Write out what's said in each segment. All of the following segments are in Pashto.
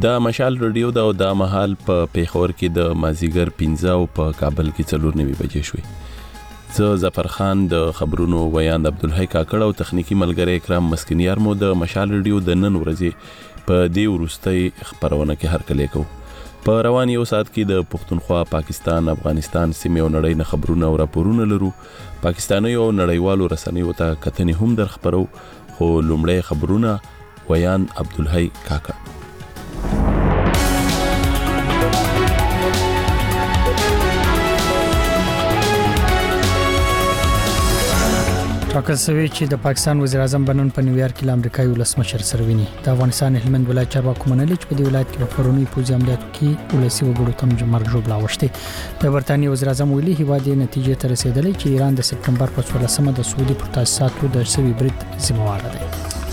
د مشال رادیو د مهال په پیښور کې د مازیګر 15 او په کابل کې 4:09 بجې شوې. زه ظفر خان د خبرونو ویاند عبدالحی کاکړ او تخنیکی ملګری اکرام مسکینیار مو د مشال رادیو د نن ورځې په دې وروستۍ خبرونه کې هرکلی کوو. په روان یو ساعت کې د پښتونخوا، پاکستان، افغانستان سیمې او نړۍ نه خبرونه او راپورونه لرو. پاکستاني او نړیوالو رسنیو ته کتنې هم در خبرو، خو لومړی خبرونه ویاند عبدالحی کاکړ. ټاکل شوی چې د پاکستان وزیر اعظم بنن په نیویارک کې امریکایي ولسمشر سره ویني. د افغانستان هلمند ولایت چارواکو منلي چې په دې ولایت کې په پرونی پوځي عملیاتو کې ولسی وګړو ته مرګ ژوبلا وشته. د برتانیې وزیر اعظم ویلي هیواد یې نتیجې ته رسیدلی چې ایران د سپټمبر په 14مه د سعودي پر تاسیساتو د سوي برید ذمہوار دی.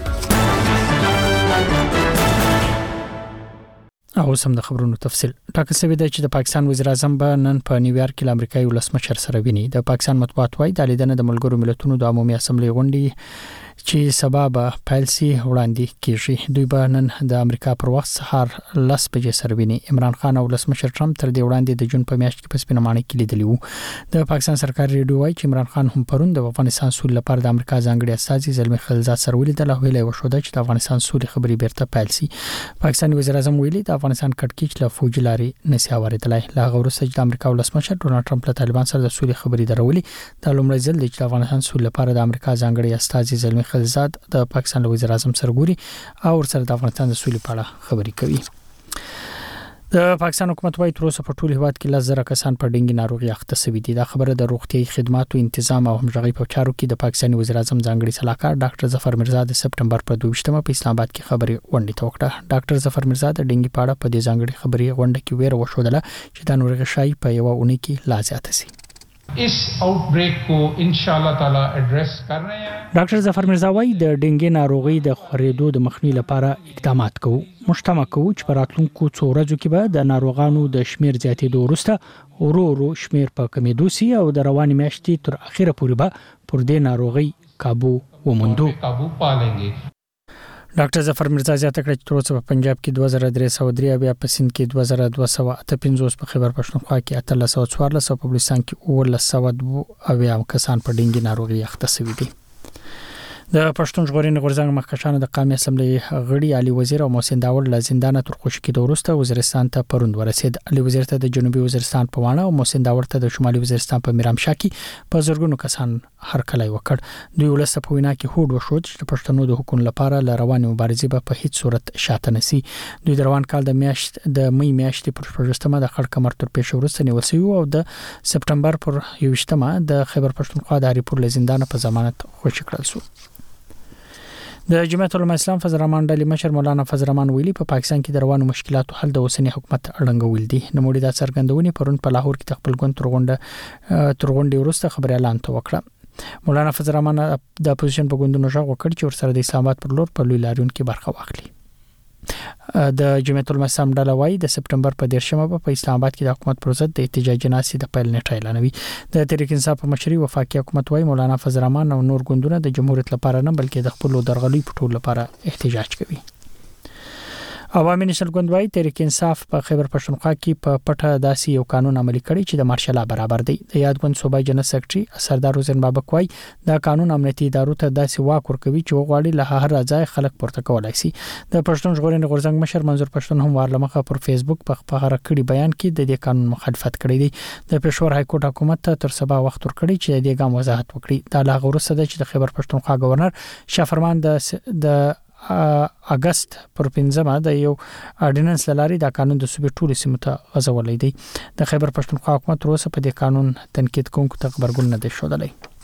او سم د خبرونو تفصیل. ټاکل شوی دی چې د پاکستان وزیر اعظم به نن په نیویارک کې امریکایي ولسمشر سره ویني. د پاکستان مطبوعات وايي د لیدنې د ملګرو ملتونو د عمومي اسمبلی غونډې چې سبب پایلسي وړاندې کیږي. دوی به نن د امریکا پر وخت سهار 10 بجې سره ویني. عمران خان او ولسمشر ټرمپ تر دې وړاندې د جون په میاشت کې په سپینمانه کې لیدلی وو. د پاکستان سرکاري ریډیو وايي چې عمران خان هم پرون د افغانستان سولې لپاره د امریکا ځانګړي استازي زلمی خلیلزاد سره ولیدل او ویلي و شو چې د افغانستان سولې خبري بیرته پایلسي. پاکستاني وزیر اعظم ویلي د افغانستان کډکیچ له فوجي لارې نسی اوریدلای. لا غوړسته چې د امریکا ولسمشر ډونالد ټرمپ له طالبان سره د سولې خبري درولي. د لومړي ځل چې د افغانستان سولې لپاره د امریکا ځانګړي استازي زلمی خلیلزاد د پاکستان وزیر اعظم سرګوري او ورسره د افغانستان د سولې په اړه خبري کوي. د پاکستان حکومت وايي تر اوسه په ټول هیواد کې 10,000 کسان په ډینګي ناروغي اخته شوي دي. دا خبره د روغتيایي خدماتو تنظیم او همغږي په چارو کې د پاکستاني وزیر اعظم ځانګړي سلاکار ډاکټر ظفر مرزا د سپټمبر په 22مه په اسلام آباد کې خبري غونډه وکړه. ډاکټر ظفر مرزا د ډینګي په اړه په دې ځانګړي خبري غونډه کې ویره وښودله چې د ناروغي شای په یو اونۍ کې لا زیات شي. इस आउटब्रेक को इंशाअल्लाह ताला एड्रेस कर रहे हैं. ډاکټر ظفر مرزا وايي د ډینګي ناروغي د خورېدو د مخنیوي لپاره اقدامات کوو. مشتمه کوو چې په راتلونکو څو ورځو کې به د ناروغانو د شمیر زیاتېدو وروسته ورو شمیر په کمیدو سي او د رواني میاشتې تر اخره پورې به پر دې ناروغي काबू وموندو. काबू पा लेंगे. ډاکټر ظفر مرزا زیاته کړه چې تر اوسه په پنجاب کې 2303 بیا په سند کې 2258 په خیبر پښتونخوا کې 1314 په بلوچستان کې 1902 کسان په ډینګي ناروغي اخته شوي دي. د پښتون ژغورنې غورځنګ مخکښانو د قومي اسمبلی غړي علي وزیر او محسن داور له زندان تر خوشي کې وروسته وزیرستان ته پروند ورسید. علي وزیر ته د جنوبي وزیرستان په وانه او محسن داور ته د شمالي وزیرستان په میرامشاه کې په زرګونو کسان هرکلی وکړ. دوی ولسته په وینا کې هوډ وشو چې د پښتنو د حقوقو لپاره ل روانې مبارزې به په هیڅ صورت شاته نسی. دوی د روان کال د می میاشتې پر 14مه د خړ کمر تر پیښ وروسته نیول شوی او د سپټمبر پر 21مه د خیبر پښتونخوا د هریپور له زندان په ضمانت خوشی کړل شو. د جمعیت العلماء اسلام فضل الرحمن ډلې مشر مولانا فضل الرحمن ویلي په پاکستان کې د روانو مشکلاتو حل د اوسنی حکومت اړنګول دي. نوموړي د څرګندونې پرون په لاهور کې خپل ګوند تر غونډې وروسته خبري اعلان وکړه. مولانا فضل الرحمن د اپوزیشن په ګوندونو ژغ وکړ چې ورسره د اسلام آباد پر لور په لوی لاریون کې برخه واخلي. د جمعیت العلماء اسلام ډله وايي د سپټمبر په 10مه په اسلام آباد کې د حکومت پر ضد د احتجاجي ناستې د پیل نیټه اعلانوي. د تحریک انصاف په مشرۍ وفاقي حکومت وايي مولانا فضل الرحمن او نور ګوندونه د جمهوریت لپاره نه بلکې د خپل درغلي په ټول لپاره احتجاج کوي. عوامي نشل ګوند وايي تحریک انصاف په خیبر پښتونخوا کې په پټه داسې یو قانون عملي کړی چې د مارشال برابر دی. د یاد ګوند صوبایي جنرال سیکریټري سردار حسین بابک وايي دا قانون امنیتي ادارو ته داسې واک ورکوي چې وغواړي له هر ځای خلک پورته کولای شي. د پښتون ژغورنې غورځنګ مشر منظور پښتون هم ورلمخه پر فیسبوک په خبره کړي بیان کې د دې قانون مخالفت کړی دی. د پېښور های کورټ حکومت ته تر سبا وخت ورکړي چې د ګام وضاحت وکړي. دا لا غوړسته ده چې د خیبر پښتونخوا گورنر شافرمان د اگست پر 15مه د یو اورډیننس لاري د قانون د صوبې ټول سیمو ته غځولې دی. د خیبر پښتونخوا حکومت روسه په دې قانون تنقید کوونکو ته خبرګون نه دی شودلای.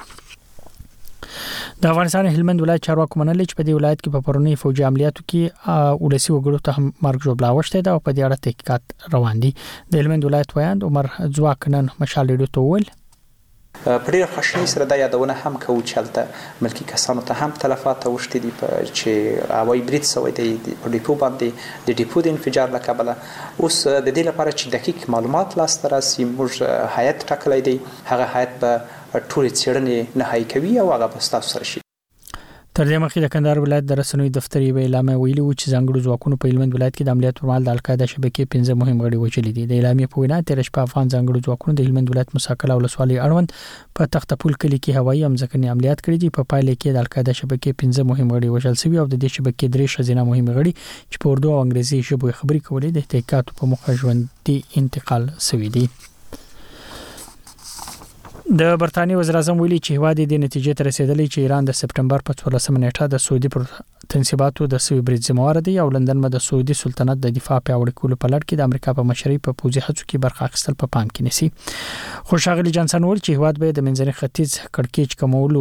د افغانستان هلمند ولایت چارواکو منلي چې په دې ولایت کې په پرونی فوجي عملیاتو کې ولسی وګړو ته هم مرګ ژوبلا وشته ده او په دې اړه تحقیقات روان دي. د هلمند ولایت ویاند عمر ځواک نن مشال ریډیو ته وویل په ډېر خوشحالۍ سره دا یادونه هم کوو چې هلته ملکي کسانو ته هم تلفات اوښتي دي چې هوایي برید شوی دی په ډیپو باندې د ډیپو د انفجار له کبله. اوس د دې لپاره چې دقیق معلومات لاسته راسي موږ هیئت ټاکلی دی. هغه هیئت به ټولې څېړنې نهایي کوي او هغه به ستاسو سره شي. تر دې مخکې د کندهار ولایت د رسنوي دفتر یې اعلامیه ویلي و چې ځانګړو ځواکونو په هلمند ولایت کې د عملیات پر مهال د القاعده شبکې 15 مهم غړي وژلي دي. د اعلامیه په وینا تیر شپه افغان ځانګړو ځواکونو د هلمند ولایت مساکله ولسوالۍ اړوند په تختپول کلي کې هوایي امځکني عملیات کړي دي. په پایله کې د القاعده شبکې 15 مهم غړي وژل شوي او د دې شبکې 3 ښځینه مهم غړي چې په اردو او انګریزي ژبه خبرې کولې د تحقیقاتو په موخه ژوندي انتقال شوي دي. د برتانیې وزیر اعظم ویلي چې هواد د نتیجې ته رسیدلی چې ایران د سپټمبر په 14 نیټه د سعودي پر تنصیباتو د سوي برید ذمہوار دی او لندن د سعودي سلطنت د دفاع پیاوړي کولو په لړ کې د امریکا په مشرۍ په پوځي هڅو کې برخه اخیستل په پام کې نیسي. خو ښاغلي جانسن ویل چې هواد به د منځني ختیځ کړکېچ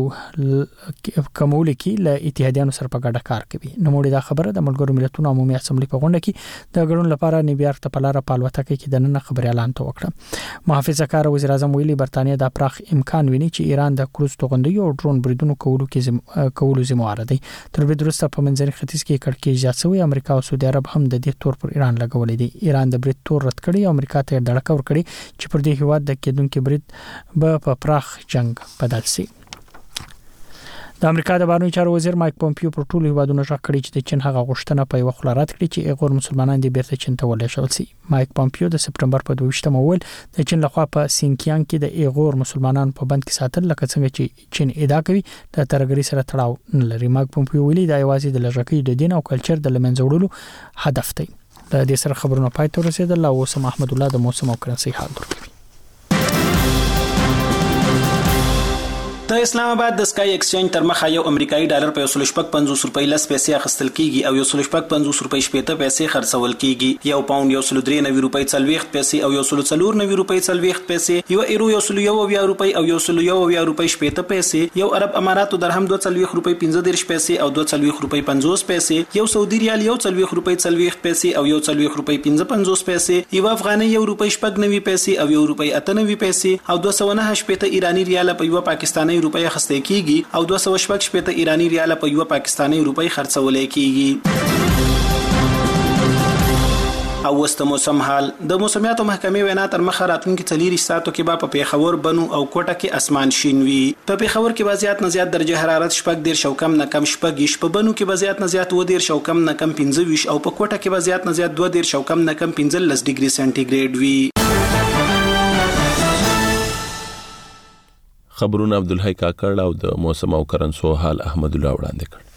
کمولو کې له اتحادیانو سره په ګډه کار کوي. نوموړي دا خبره د ملګرو ملتونو عمومي اسمبلی په غونډه کې د ګډون لپاره نیویارک ته په لار پالوتکه کې د نن خبري اعلان وکړ. محافظه کار وزیر اعظم ویلي برتانیې د پراخ امکان ویني چې ایران د کروز توغندیو او ډرون بریدونو کولو ذمہوار دی. تر دې وروسته په منځني ختیځ کې کړکېچ زیات شوی. امریکا او سعودي عرب هم د دې تور پر ایران لګولې دي. ایران د برید تور رد کړی او امریکا ته دړکه ور کړی چې پر دې هیواد د کېدونکو برید په پراخ جنگ بدل شي. د امریکا د بهرنیو چارو وزیر مایک پومپیو پر ټولو هیوادونو ژغ کړی چې د چین هغه غوښتنه په یو خله رد کړي چې ایغور مسلمانان دې بیرته چین ته ولېږل شي. مایک پومپیو د سپټمبر په 22 ویل د چین لخوا په سینکیانګ کې د ایغور مسلمانانو په بند کې ساتل لکه څنګه چې چین ادعا کوي د ترګری سره تړاو نه لري. مایک پومپیو ویلي دا یوازې د لږکۍ د دین او کلچر د لمنځه وړلو هدف دی. د دې سره خبرونه پای ته رسیدل او اوس محمد الله د موسم او کرنسي حال درکوي. د اسلام آباد د سکای ایکسچینج تر مخه یو امریکایي ډالر په 150 روپۍ لس پیسې اخیستل کیږي او 150 روپۍ شپېته پیسې خرڅول کیږي. یو پاوند 193 روپۍ 40 پیسې او 194 روپۍ 40 پیسې، یو ایرو 120 روپۍ او 120 روپۍ شپېته پیسې، یو عرب اماراتو درهم 240 روپۍ 15 پیسې او 240 روپۍ 50 پیسې، یو سعودي ریال 140 روپۍ 40 پیسې او 140 روپۍ 55 پیسې، یو افغاني 1 روپۍ 90 پیسې او 1 روپۍ 98 پیسې او 209 ایرانی ریال په یو پاکستاني روپۍ خسته کیږي او 216 ایرانی ریال په یو پاکستاني روپۍ خرڅول کیږي. او وست موسم حال د موسمیاتو محکمې وینا تر مخه راتلونکي 4 ساعتو کې په پیښور بنو او کوټه کې اسمان شین وي. په پیښور کې وضعیت نه زیات درجه حرارت شپږ دیر شو کم نه کم شپږ، په بنو کې وضعیت نه زیات 2 دیر شو کم نه کم 15 او په کوټه کې وضعیت نه زیات 2 دیر شو کم نه کم 15 ډیګري سنټیګریډ وي. خبرونه عبدالحی کاکړ او د موسم او کرنسو حال احمد الله وړاندې کړ.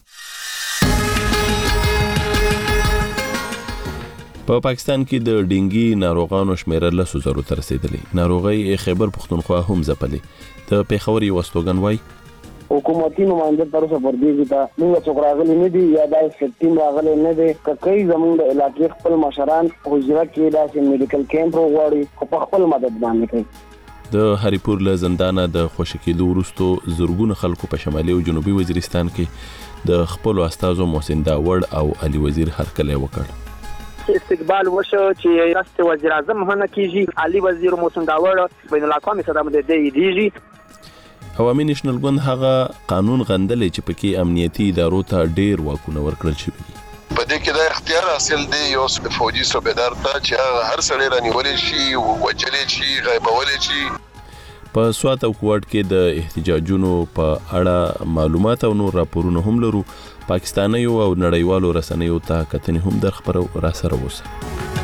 په پاکستان کې د ډینګي ناروغانو شمېره 10,000 ته رسیدلې. ناروغي خیبر پښتونخوا هم ځپلې. د پیښور یو استوګن وای حکومتي نمائنده تر اوسه پر دې چې موږ څوک راغلي نه دي یا د سټیم راغلي نه دي. کای زموږ د علاقې خپل مشران حجره کې د میډیکل کیمپ وغواړي په خپل مدد باندې کوي. د هریپور له زندانه د خوشکېدو وروسته زورګونه خلکو په شمالي او جنوبي وزیرستان کې د خپل استادو محسن داوړ او علي وزیر هرکلی وکړ. استقبال وشو چې راست وزیر اعظم هنه کیږي، علي وزیر محسن داوړ بین الاقوامي صدام د دیږي. عوامي نېشنل ګوند هغه قانون غندلې چې پکې امنیتي ادارو ته ډېر واکونه ورکړل شوي دي. په دې کې د اختیار حاصل دی یو فوجي صوبیدار ته چې هر سړی رانیولې شي، وجلې شي، غیبولې شي. په سوات او کوټ کې د احتجاجونو په اړه معلومات او نور راپورونه هم لرو. پاکستانیو او نړیوالو رسنیو ته کتنې هم در خبرو را سره وسه.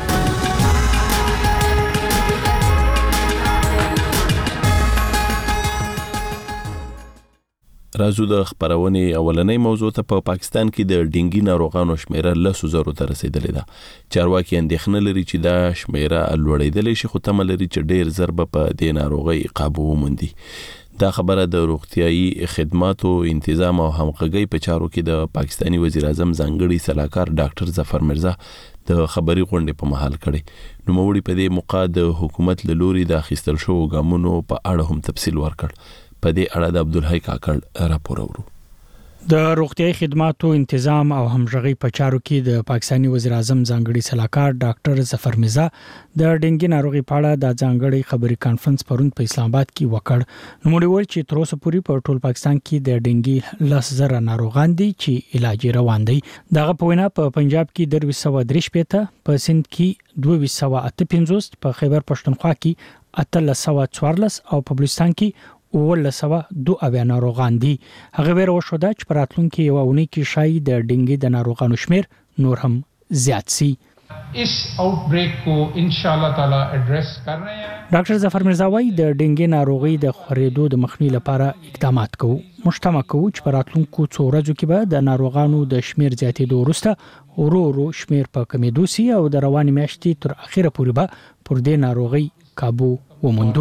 راځو د خبرونې اولنۍ موضوع ته. په پاکستان کې د ډینګي ناروغانو شمېره 10,000 ته رسیدلې ده. چارواکي اندېښنه لري چې دا شمېره لوړېدلی شي، خو تمه لري چې ډېر ژر به په دې ناروغۍ قابو وموندي. دا خبره د روغتیايي خدماتو انتظام او همغږۍ په چارو کې د پاکستاني وزیر اعظم ځانګړي سلاکار ډاکټر ظفر مرزا د خبري غونډې په محل کړي. نوموړي په دې موقع د حکومت له لوري د اخیستل شوو ګامونو په اړه هم تفصیل ورکړ. په دې اړه د عبدالحی کاکړ راپور اورو. د روغتیايي خدماتو انتظام او همغږۍ په چارو کې د پاکستاني وزیر اعظم ځانګړي سلاکار ډاکټر ظفر مرزا د ډینګي ناروغي په اړه د ځانګړي خبري کانفرنس پرون په اسلام آباد کې وکړ. نوموړي وویل چې تر اوسه پورې په ټول پاکستان کې د ډینګي 10,000 ناروغان دي چې علاج روان دي. دغه په وینا په پنجاب کې 243، په سند کې 258، په خیبر پښتونخوا کې 1314 او په بلوچستان کې 1902 ناروغان دي. هغه ویره وشو چې په راتلونکي یو اونۍ کې شاید د ډینګي د ناروغانو شمیر نور هم زیات سي. इस आउटब्रेक को इंशाल्लाह ताला एड्रेस कर रहे हैं. ډاکټر ظفر مرزا وايي د ډینګي ناروغي د خورېدو د مخنیوي لپاره اقدامات کوو. مشتمه کوو چې په راتلونکو څو ورځو کې به د ناروغانو د شمیر زیاتېدو وروسته ورو شمیر په کمیدو سي او د رواني میاشتې تر اخره پورې به پر دې ناروغي काबू وموندو.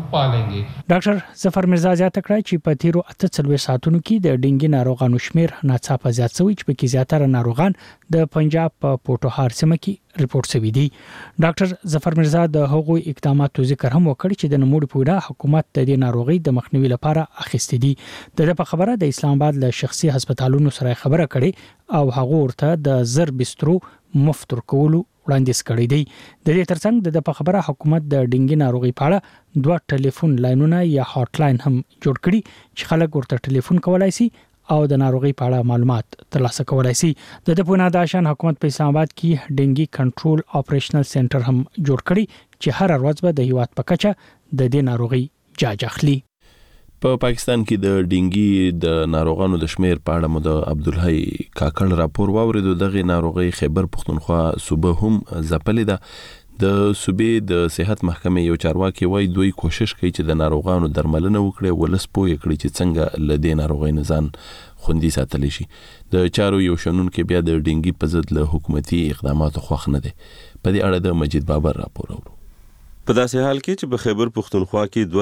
ډاکټر ظفر مرزا زیاته کړه چې په تیرو 48 ساعتونو کې د ډینګي ناروغانو شمیر ناڅاپه زیات شوی چې په کې زیاتره ناروغان د پنجاب په پورټوهار سیمه کې ریپورت شوی دي. ډاکټر ظفر مرزا د هغوی اقداماتو ذکر هم وکړ چې د نموړي پوره حکومت د دې ناروغي د مخنیوي لپاره اخیستې دي. د په خبره د اسلام آباد له شخصي هسپتالونو سره خبره کړي او هغه ورته د زر بسترو مفت ورکولو وړاندیز کړی دی. د دې ترڅنګ د په خبره حکومت د ډینګي ناروغي په اړه 2 ټلیفون لاینونه یا هاټ لاین هم جوړ کړي چې خلک ورته ټلیفون کولای شي او د ناروغي په اړه معلومات ترلاسه کولای شي. د په ناداشان حکومت په اسلام آباد کې ډینګي کنټرول اپریشنل سنټر هم جوړ کړي چې هر ورځ به د هیواد په کچه د دې ناروغي جاج اخلي. په پاکستان کې د ډینګي د ناروغانو د شمیر په اړه مو د عبدالحی کاکړ راپور واوریدو. دغه ناروغي خیبر پښتونخوا صوبه هم ځپلې ده. د صوبې د صحت محکمې یو چارواکي وایي دوی کوشش کوي چې د ناروغانو درملنه وکړي ولس پوه کړي چې څنګه له دې ناروغۍ نه ځان خوندي ساتلی شي. د چارو یو شنونکو بیا د ډینګي په ضد له حکومتي اقداماتو خوښ نه دي. په دې اړه د مجید بابر راپور اورو. په داسې حال کې چې په خیبر پښتونخوا کې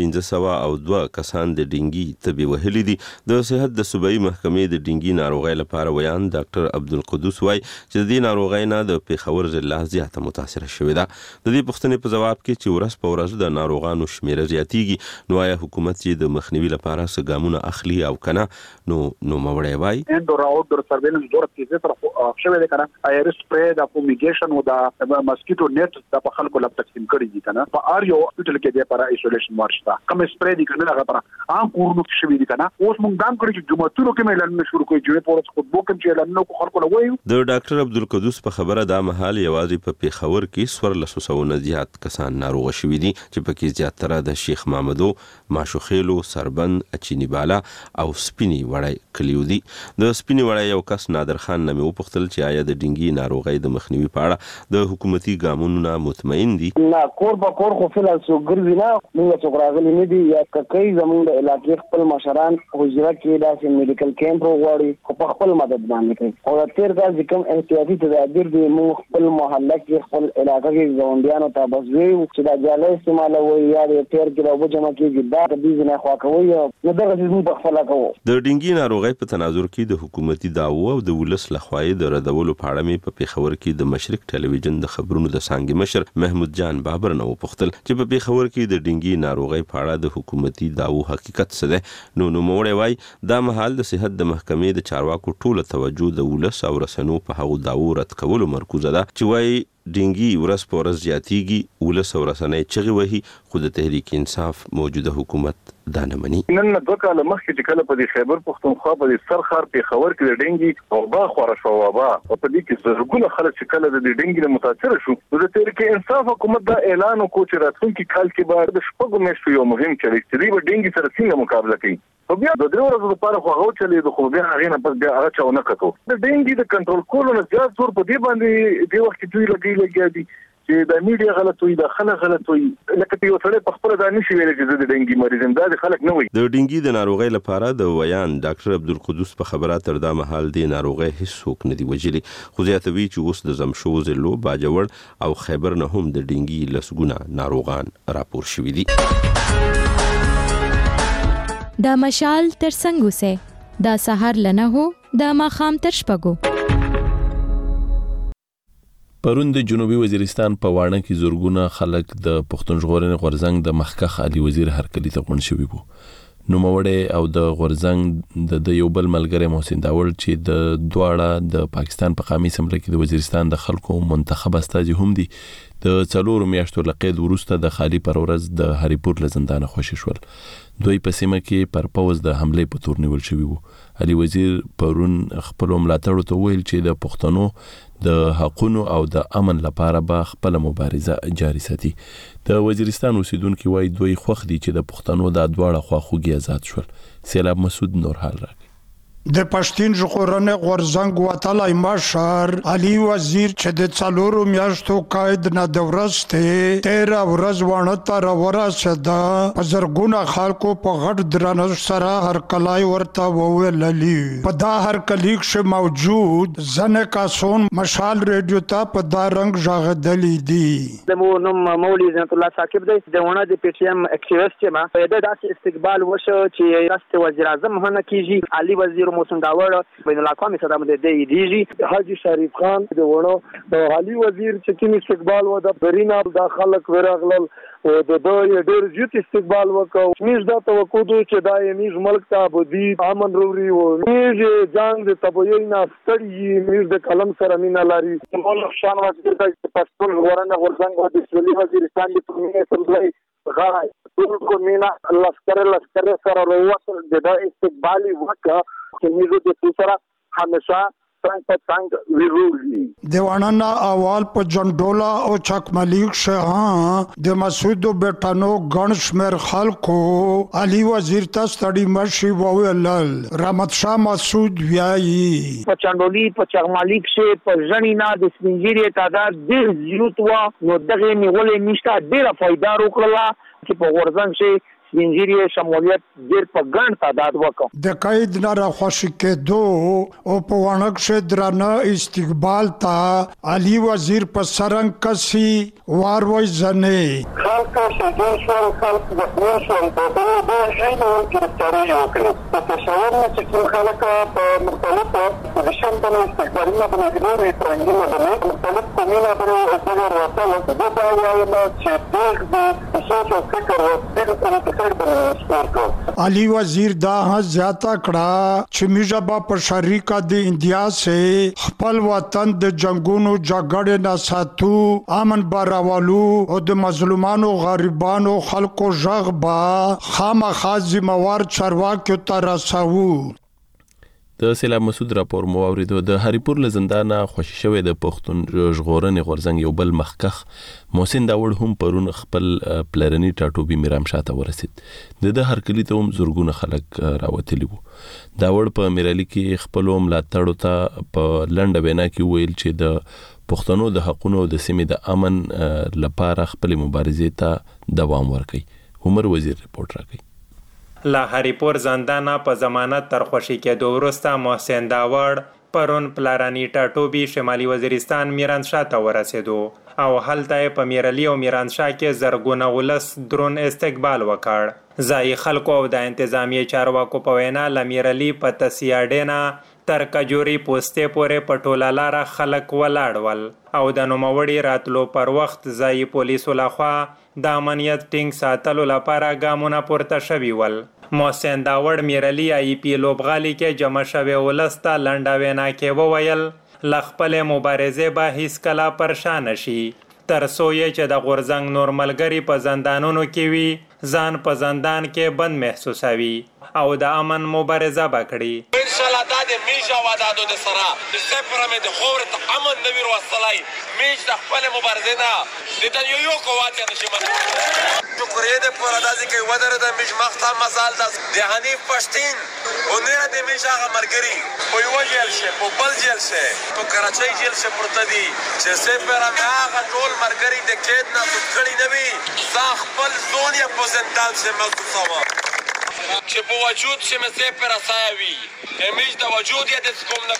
2502 کسان د ډینګي تبي وهلي دي. د صحت د صوبایي محکمې د ډینګي ناروغۍ لپاره ویان ډاکټر عبدالقدوس وای چې د دې ناروغۍ نه د پیښور ضلع زیاته متاثر شوې ده. د دې پوښتنې په جواب کې چې ورځ په ورځ د ناروغانو شمیر زیاتېږي نو آیا حکومت چې د مخنیوي لپاره څه ګامونه اخلي او کنه نو موړی وای انډور آوټډور سرویلنس ډور کې تر شوې ده کنه ایرس سپری د فومیګیشن او د ماسکیټو نیټ د په خلکو لپاره تقسیم کړي دي کنه په ار یو هسپټل کې د لپاره ایسولیشن ورشته کوم سپری دي کنه هغه پر عام کورونو کې شوې دي کنه اوس موږ دام کړی چې جمعتونو کې اعلان شروع کوي چې په ورځ خطبو کې چې اعلان نو خلکو له وایي. د ډاکټر عبدالقدوس په خبره دا مهال یوازې په پیښور کې 1400 زیات کسان ناروغ شوي دي چې په کې زیاتره د شیخ محمدو ماشوخیلو سربند اچینی بالا او سپینی وړای کلیو دي. د سپینی وړای یو کس نادر خان نامه وپختل چې آیا د ډینګي ناروغۍ د مخنیوي په اړه د حکومتي ګامونو مطمئن دي. نه کور خو فل سو ګرځي نه موږ څوک راغلي نه دي یا کای زموږ د علاقې خپل مشران حجره کې داسې میډیکل کیمپ وغواړي په خپل مدد باندې کوي او تیر کال چې کوم احتیاطي تدابیر دي موږ خپل محله کې خپل علاقې کې ځوانانو ته بس ویو چې دا جاله استعمالوي یا د تیر کې راو جمع کېږي دا د دې نه خوا کوي نو دا چې موږ په خپل کوو. د ډینګي ناروغۍ په تناظر کې د حکومتي دعوو او د ولس لخوا د ردولو په اړه مې په پیښور کې د مشرق ټلویزیون د خبرونو د څنګه مشر محمود جان بابر نو پختل چې په پیښور کې د ډینګي ناروغۍ په اړه د حکومتي دعوو حقیقت څه ده. نو موړی وای دا مهال د صحت د محکمې د چارواکو ټوله توجه د ولس او رسنو په هغو دعوو رد کولو مرکوز ده چې وای ډینګي ورځ په ورځ زیاتېږي ولس او رسنۍ چغې وهي خو د تحریک انصاف موجوده حکومت دا نه مني. نن 2 کال مخکې چې کله په دې خیبر پښتونخوا په دې سرخار پیښور کې د ډینګي او با خور شو وبا او په دې کې زرګونه خلک چې کله د ډینګي متاثر شو د تحریک انصاف حکومت دا اعلان وکړ چې راتلونکي کال کې به د شپږو میاشتو یو مهم چلیږي چې د ډینګي سره څنګه مقابله کوي. او بیا د 3 ورځې لپاره خو هغه چلی خو بیا هغه نه پس بیا هغه چاونه کتو د ډینګي د کنټرول کولو نه زیات زور په دې باندې د وخت دوی لګي دي چې د میډیا غلط وي د خلک غلط وي لکه یو سره په خپل ځان نشي ویل چې د ډینګي مریض هم د خلک نه وي. د ډینګي د ناروغۍ لپاره د ویان ډاکټر عبدالقدوس په خبره تر دا مهال د ناروغۍ هیڅ څوک نه دی وجلی خو زیاتوي چې اوس د زمشو ضلعو باجوړ او خیبر نه هم د ډینګي لسګونه ناروغان راپور شوي دي. دا مشال تر څنګه سه دا سحر لنه هو دا ماخام تر شپګو. پرون د جنوبي وزیرستان په واڼه کې زورګونه خلک د پښتون ژغورنې غورزنګ د مخکخ علي وزیر هرکلی ته غونډ شوي وو. نوموړی او د غورزنګ د یو بل ملګری محسن داول چې د دواړه د پاکستان په قومي اسمبلی کې د وزیرستان د خلکو منتخب استازي هم دي د 4 میاشتو لقید وروسته د خالی پر ورځ د هریپور لزندانه خوشی شول. دوی په سیمه کې پر پوز د حمله په تور نیول شوی وو. علي وزیر پرون خپل ملاتړو ته ویل چې د پښتنو د حقونو او د امن لپاره به خپل مبارزه جاري ساتي. د وزیرستان اوسیدونکو وایي دوی خوښ دي چې د پښتنو د دواړه خواخوږي آزاد شول. سیلاب مسعود نور حال راکړي. د پښتون ژغورنې غورځنګ وتلای مشر علي وزیر چې د څلورو میاشتو قید نه د ورځې 13 ورځ ونه تر ورسېده په زرګونه خلکو په غټ درنښت سره هرکلی ورته وویللی. په دا هرکلي کښې موجود ځینې کسان مشال ریډیو ته په دا رنګ غږېدلي دي. د مو نوم مولوي زینت الله ثاقب دی، د ونه د پی ټی ایم اکټیویسټ یم. د داسې استقبال وشو چې ریاست وزیر اعظم هنه کیږي. علي وزیر موسم داور بین الاقوامی صدام د دیږي. حاجی شریف خان د ورو د علي وزیر چې کوم استقبال و د برینا د خلک ورغلل او د دوی ډېر جوت استقبال وکاو. میز دا توقع دو چې دا میز ملک ته ابدي امن وروړي او میز جنگ د تبوی نه ستړي میز د قلم سره مینا لري. مولا شان وزیر د پښتون ژغورنې غورځنګ د سولې وزیرستان د پرمینه سمبلای غاړه ټول کو مینا لشکر سره وروسته د استقبالي وکړه چې میز د سره همیشه څنګه ویروږي. دیواننا اول په جنډولا او چکملیک شه د مسعود بیٹانو غن شمیر خلکو علي وزیر ته ستړي مشي وویل. رحمت شاه مسعود ویایي په چنډولي په چکملیک شه په ژنینا د سپینګيري تعداد ډېر زیات و نو دغه نیولې نشته ډېره فائدہ وکړه چې په غورځنګ شه سپینګيري شمولیت ډېر په ګڼ تعداد وکړ. د قید نه راخوشي کېدو او په وانک شه درانه استقبال ته علي وزیر په سرنګ کسي واروي ځنه خلک شګون شو خلک د شو په دې شنو کې ترې وکړي. په تصور نه چې خلک په مختلفو پوزیشنونو استقبالونه باندې ترنګونه باندې مختلف کومونه باندې څنګه راځي دا دا وایم چې دغه څه فکر ورته علي وزیر دا زیاته کړه چې میجبا په شریکه د انډیا سه خپل وطن د جنگونو جګړې نه ساتو امن باراولو او د مظلومانو غریبانو خلکو ژغبا خامخا ذمہوار چارواکو ته رساو. د سیلاب مسعود راپور مو اوریدو. د هریپور لزندانه خوشی شوی د پښتون ژغورنې غورځنګ یو بل مخکخ محسن داوړ هم پرون خپل پلرنی ټاټوبي میرام شاته ورسید. د هرکلی ته هم زورګونه خلک راوتلی وو. داوړ په میرالي کې خپل ملاتړو ته په لنډه وینا کې ویل چې د پښتنو د حقونو د سیمې د امن لپاره خپل مبارزې ته دوام ورکړي. عمر وزیر رپورټ راکړي. لا هریپور زندانه په ضمانت تر خوشی کېدو وروسته محسن داوړ پرون پلارانی ټاټوبي شمالي وزیرستان میرانشاه ته ورسېدو او هلته په میرالي او میرانشاه کې زرګونه ولس درون استقبال وکړ. ځای خلکو او د انتظامیه چارواکو په وینا لمیرالي په تسیاډینا تر کجوري پوسټې پورې په ټوله لاره خلک ولاړ ول او د نوموړي راتلو پر وخت ځای پولیسو لخوا د امنیت ټینګ ساتلو لپاره ګامونه پورته شوي ول. محسن داوړ میرالي ای پی لوبغالي کې جمع شوی ولس ته لنډه وینا کې وویل له خپلې مبارزې به هیڅکله پرشان شي تر څو یې چې د غورځنګ نور ملګري په زندانونو کې وي ځان په زندان کې بند محسوسوي او د امن مبارزه وکړي. انشاءالله دا د میژ او عدادو د سره د سپره مې د خور ته امن نویر وصلای میژ د خپل مبارزه نه د تن یو قوت نشي مده شکرې د پر داسې کې ودره د میژ مخته مزال د حنیف پښتين او نه د میژ هغه مرګري په یو جیل شه په بل جیل شه په کراچۍ جیل شه پورته دي چې سپره مې هغه ټول مرګري د کېد نه سټکړی نه وي ځا خپل زون یا په زندان شه محسوسوه چې په وجود چې مې سپره ساوي امیج د وجود یې د کوم نه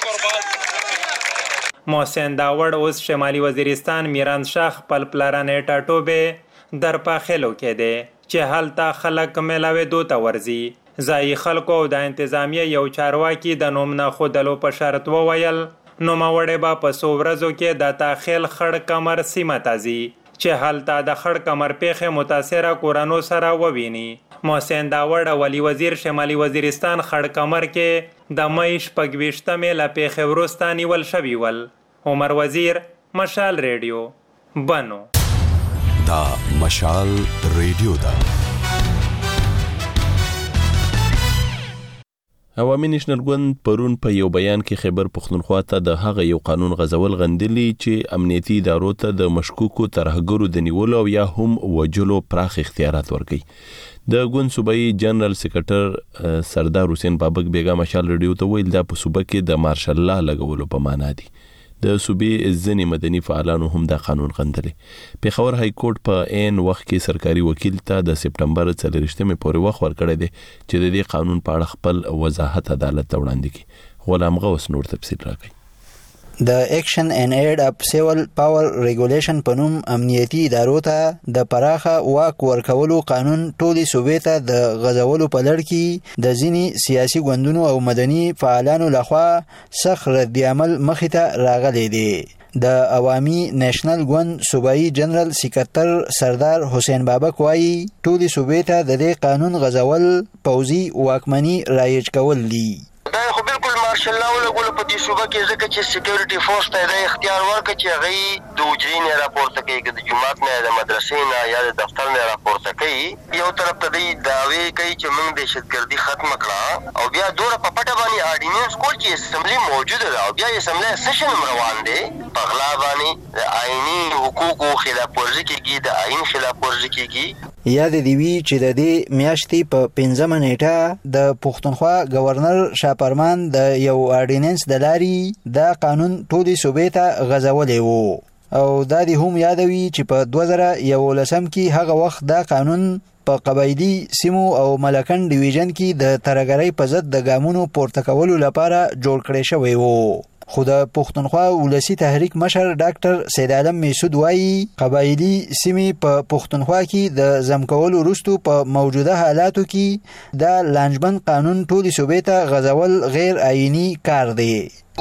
قربان. محسن داوړ اوس شمالي وزیرستان میرانشاه خپل پلارانې ټاټوبې در پاخلو کې دی چې هلته خلک ملاوېدو ته ورځي. ځایي خلکو او د انتظامیه یو چارواکي د نوم نه ښودلو په شرط وویل نوموړی به په څو ورځو کې د تاخیل خړ کمر سیمه ته ځي چې هلته د خړ کمر پیښې متاثره کورنو سره وویني. محسن داوړ ولی وزیر شمالي وزیرستان خړ کمر کې د مې 26مې له پیښې وروسته نیول شوي ول. عمر وزیر مشال ریډیو بنو. دا مشال ریډیو دا عوامي نېشنل ګوند پرون په یو بیان کې خیبر پښتونخوا ته د هغه یو قانون غزول غندلی چې امنیتي ادارو ته د مشکوکو ترهګرو د نیولو او یا هم وجلو پراخ اختیارات ورکړي. د ګوند صوبایي جنرال سیکریټر سردار حسین بابک بیگا مشال رادیو ته ویل دا په صوبه کې د مارشل لا لګولو په معنا دي. د صوبې ځینې مدني فعالانو هم دا قانون غندلی. پیښور های کورټ په عین وخت کې سرکاري وکیل ته د سپټمبر 24 پورې وخت ورکړی دی چې د دې قانون په اړه خپل وضاحت عدالت ته وړاندې کړي. غلام غوث نور تفصیل راکړي. د ایکشن ان ایډ اپ سیول پاور ریګولیشن په نوم امنیتي ادارو ته د پراخه واک ورکولو قانون ټولې صوبې ته د غځولو په لړ کې د ځینې سیاسي ګوندونو او مدني فعالانو لخوا سخت ردعمل مخې ته راغلی دی. د عوامي نېشنل ګوند صوبایي جنرال سیکریټر سردار حسین بابک وایي ټولې صوبې ته د دې قانون غځول پوځي واکمني رایج کول دي. دا خو بالکل مارشل لا ولګول په دې صوبه کې ځکه چې سکیورټي فورس ته د اختیار ورکړي چې هغه د وجري نه راپورته کوي، د جماعت نه، د مدرسې نه یا د دفتر نه راپورته کوي. یو طرف ته دی داوی کوي چې موږ دهشتګردي ختم کړه او بیا دوره په پټه باندې اډیننس کول چې اسمبلی موجوده ده او بیا اسمبلی سیشن روان دی په غلا باندې د آئینی حقوقو خلاف ورزي کیږي، د آئین خلاف ورزي کیږي. یاد دی وی چې د دې میاشتې په 15 نیټه د پښتونخوا گورنر شاپرمان د یو اډیننس د لاري دا قانون ټولې صوبې ته غځولی وو او دا دی هم یادوي چې په 2011 کې هغه وخت دا قانون په قبایلی سیمو او ملکن ډیویژن کې د ترهګرۍ په ضد د ګامونو پورته کولو لپاره جوړ کړی شوی وو. خو د پښتونخوا ولسی تحریک مشر ډاکټر سید عالم میسود وایي قبایلی سیمې په پښتونخوا کې د زمکولو وروسته په موجوده حالاتو کې د لانجمن قانون ټولې صوبې ته غځول غیر آئینی کار دی.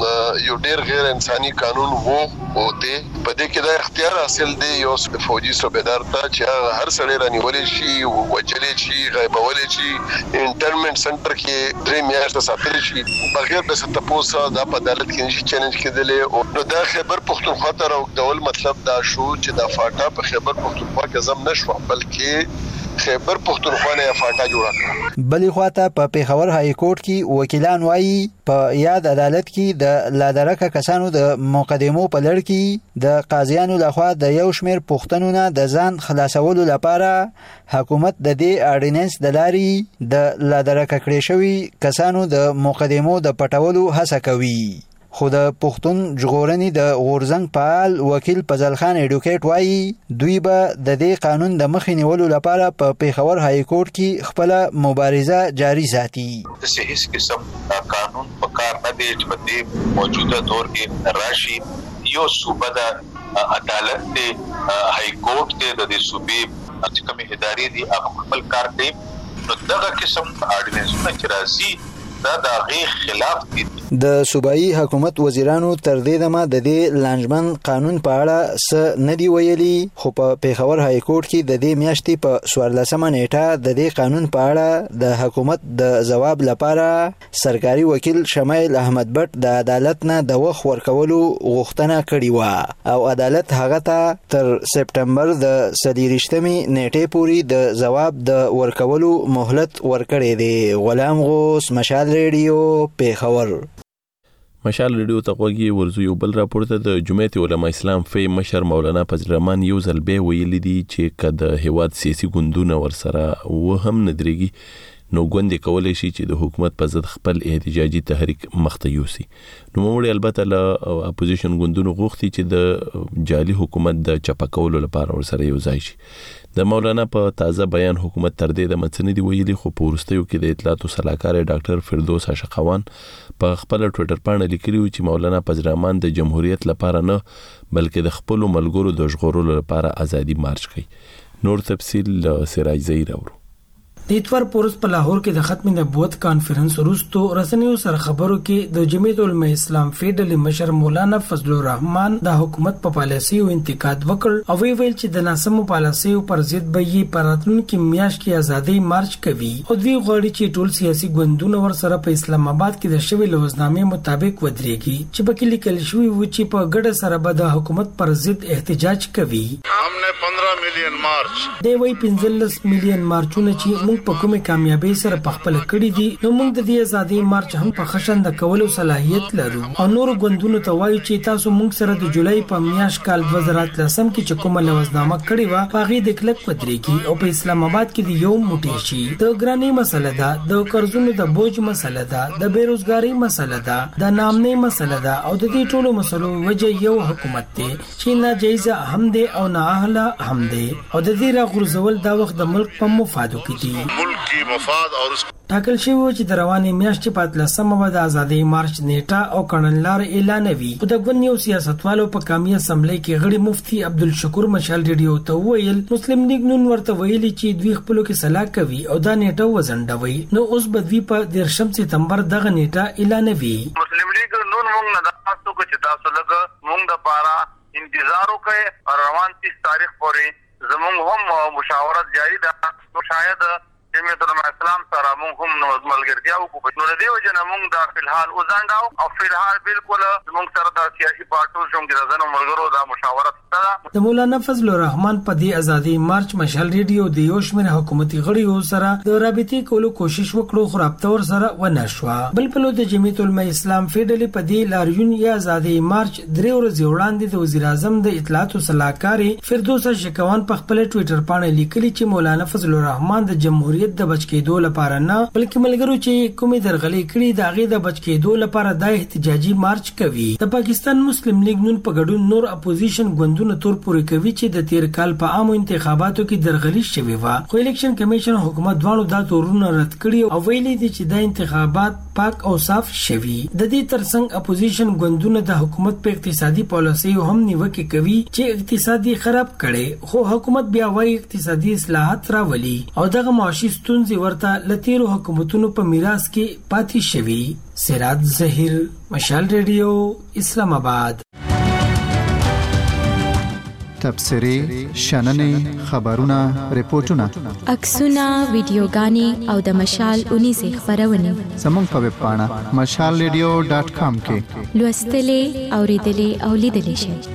یو ډیر غیر انساني قانون وو او دې په دې کې دا اختیار حاصل دی یو فوجي صوبیدار ته چې هر سړی رانیولې شي، وجلې شي، غیبولې شي، انټرمنټ سنټر کې 3 میاشتې ساتل شي بغیر د تپوسه د عدالت کې نشي چیلنج کېدلې. او نو دا خیبر پښتونخوا ته راوړل مطلب دا شو چې دا فاټا په خیبر پښتونخوا کې زم نشو بلکې خیبر پښتونخوا نه فاټا جوړه کړه. بلې خواته په پیښور های کورټ کې وکیلان وایي په یاد عدالت کې د لادرکه کسانو د مقدمو په لړ کې د قاضیانو لخوا د یو شمېر پوښتنو نه د ځان خلاصولو لپاره حکومت د دې اډیننس د لارې د لادرکه کړې شوي کسانو د مقدمو د پټولو هڅه کوي. خو د پښتون ژغورنې د غورزنګ فعال وکیل فضل خان اډوکیټ وایي دوی به د دې قانون د مخې نیولو لپاره په پیښور های کورټ کې خپله مبارزه جاري ساتي. هیڅ قسم قانون په کار نه دی چې په دې موجوده دور کې راشي. یو صوبه د عدالت دی، های کورټ دی، د دې صوبې چې کومې ادارې دي هغه خپل کار کوي. نو دغه قسم اډیننسونه چې راځي دا د هغې خلاف دي. د صوبایي حکومت وزیرانو تر دې دمه د دې لانجمن قانون په اړه څه نه دي ویلي، خو په پیښور های کورټ کې د دې میاشتې په 14 نیټه د دې قانون په اړه د حکومت د ځواب لپاره سرکاري وکیل شمایل احمد بټ د عدالت نه د وخت ورکولو غوښتنه کړې وه او عدالت هغه ته تر سپټمبر د 24 نیټې پورې د ځواب د ورکولو مهلت ورکړی دی. غلام غوث، مشال ریډیو، پیښور. مشال ریډیو ته غوږی ورزو یو بل راپورته د جمعیت علماء اسلام فی مشر مولانا فضل الرحمن یو ځل به ویلي دي چې کله هیواد سیاسي ګوندونه ورسره و هم ندرېږي نو ګوندې کولی شي چې د حکومت په ضد خپل احتجاجي تحریک مخته یوسي. نوموړي البته له اپوزیشن ګوندونو غوښتي چې د جعلي حکومت د چپه کولو لپاره ورسره یو ځای شي. د مولانا په تازه بیان حکومت تر دې د مڅنې دی ویلي، خو په وروستیو کې د اطلاعاتو سلاکار ډاکټر فردوس عاشقوان په خپل ټویټر باندې لیکلی چې مولانا فضل الرحمن د جمهوریت لپاره نه بلکې د خپل ملګرو د ژغورلو لپاره ازادي مارچ کوي. نور تفصیل سراج زهیر اورو. د اتوار پورس په لاهور کې د ختم نبوت کانفرنس وروسته رسنیو سره خبرو کې د جمعیت علماء اسلام فیډل مشر مولانا فضل الرحمن د حکومت په پالیسیو انتقاد وکړ او ویل چې د ناسمو پالیسیو پر ضد به یې پراتلونکو میاشت کې ازادي مارچ کوي او دوی غواړي چې ټول سیاسي ګوندونه ورسره په اسلام آباد کې د شوی لوزنامې مطابق ودرېږي چې پکې لیکل شوی و چې په ګډه سره به د حکومت پر ضد احتجاج کوي. हमने 15 मिलियन मार्च دی وی 15 मिलियन مارچونه چې موږ ملک په کومه کامیابی سره په خپل کړی دي نو موږ د دې ازادي مارچ هم په خشن د کولو صلاحیت لرو او نور غوندونو ته وایي چې تاسو موږ سره د جولای په میاشت کال 2013 کې چې کومه لوزنامه کړې و هغه د کلک پدری کې او په اسلام آباد کې د یو موټی شي د ګرانی مسله ده د قرضونو د بوج مسله ده د بیروزګاری مسله ده د نامنۍ مسله ده او د دې ټولو مسلو وجه یو حکومت دی چې ناجایزه هم دی او نااهله هم دی او د دې راغورځول دا وخت د ملک په مفادو کې دي ملک کی مفاد اور ټاکل شوی چې د روانې میاشتې په 13مه د ازادي مارچ نیټه او کړنلار اعلانوي په دغه یو سیاستوالو په قومي اسمبلی کې غړي مفتي عبدالشکور مشال ریډیو ته ویل مسلم لیگ نون ورته ویلي چې دوی خپل کې صلاح کوي او دا نیټه وزندوي نو اوس بدوی په 13 سپتمبر دغه نیټه اعلانوي مسلم لیگ نون موږ نه تاسو کو چې تاسو لګ موږ د پارا انتظار وکړي او روان 30 تاریخ پورې زموږ هم مشاورت جاری ده نو شاید جمعیت علماء اسلام سره موږ هم نو ملګرتیا وکړو نو د دې وجه نه موږ دا فلحال وزنداو او فلحال بالکل موږ سره د سیاسي پارټو څنګه د ځنو ملګرو دا مشاورت سره د مولانا فضل الرحمن په دې ازادي مارچ مشال ریډیو د یو شمېر حکومتي غړیو سره د رابطې کولو کوشش وکړو خو رابطه ور سره ونه شو بل په د جمعیت علماء اسلام فیډرالي په دې لاریون یا ازادي مارچ درې ورځې وړاندې د وزیر اعظم د اطلاعات او صلاحکار فردوس شکوان په خپل ټوئیټر باندې لیکلي چې مولانا فضل الرحمن د جمهوریت د بچ کېدو لپاره نه بلکې ملګرو چې کومې درغلې کړي د هغې د بچ کېدو لپاره د احتجاجي مارچ کوي د پاکستان مسلم لیگ نون په ګډون نور اپوزیشن ګوندونو تور پورې کوي چې د تیر کال په عامو انتخاباتو کې درغلي شوې و خو الیکشن کمیشن حکومت دوانو دا تورونه رد کړي او ویلي دي چې د انتخابات پاک او صاف شوي د دې ترڅنګ اپوزیشن ګوندونه د حکومت په اقتصادي پالیسي هم نیوکه کوي چې اقتصادي خراب کړي خو حکومت بیا وايي اقتصادي اصلاحات راولي او دغه معاشي ستونزې ورته لتیرو حکومتونو په میراث کې پاتې شوي سراج ظهیر مشال ریډیو اسلام آباد تبصرې شننې خبرونه ریپورتونه عکسونه ویډیوګانې او د مشال 19 خبرونه زموږ په ویب پاڼه mashalradio.com کې لوستلې اوریدلې او لیدلې شئ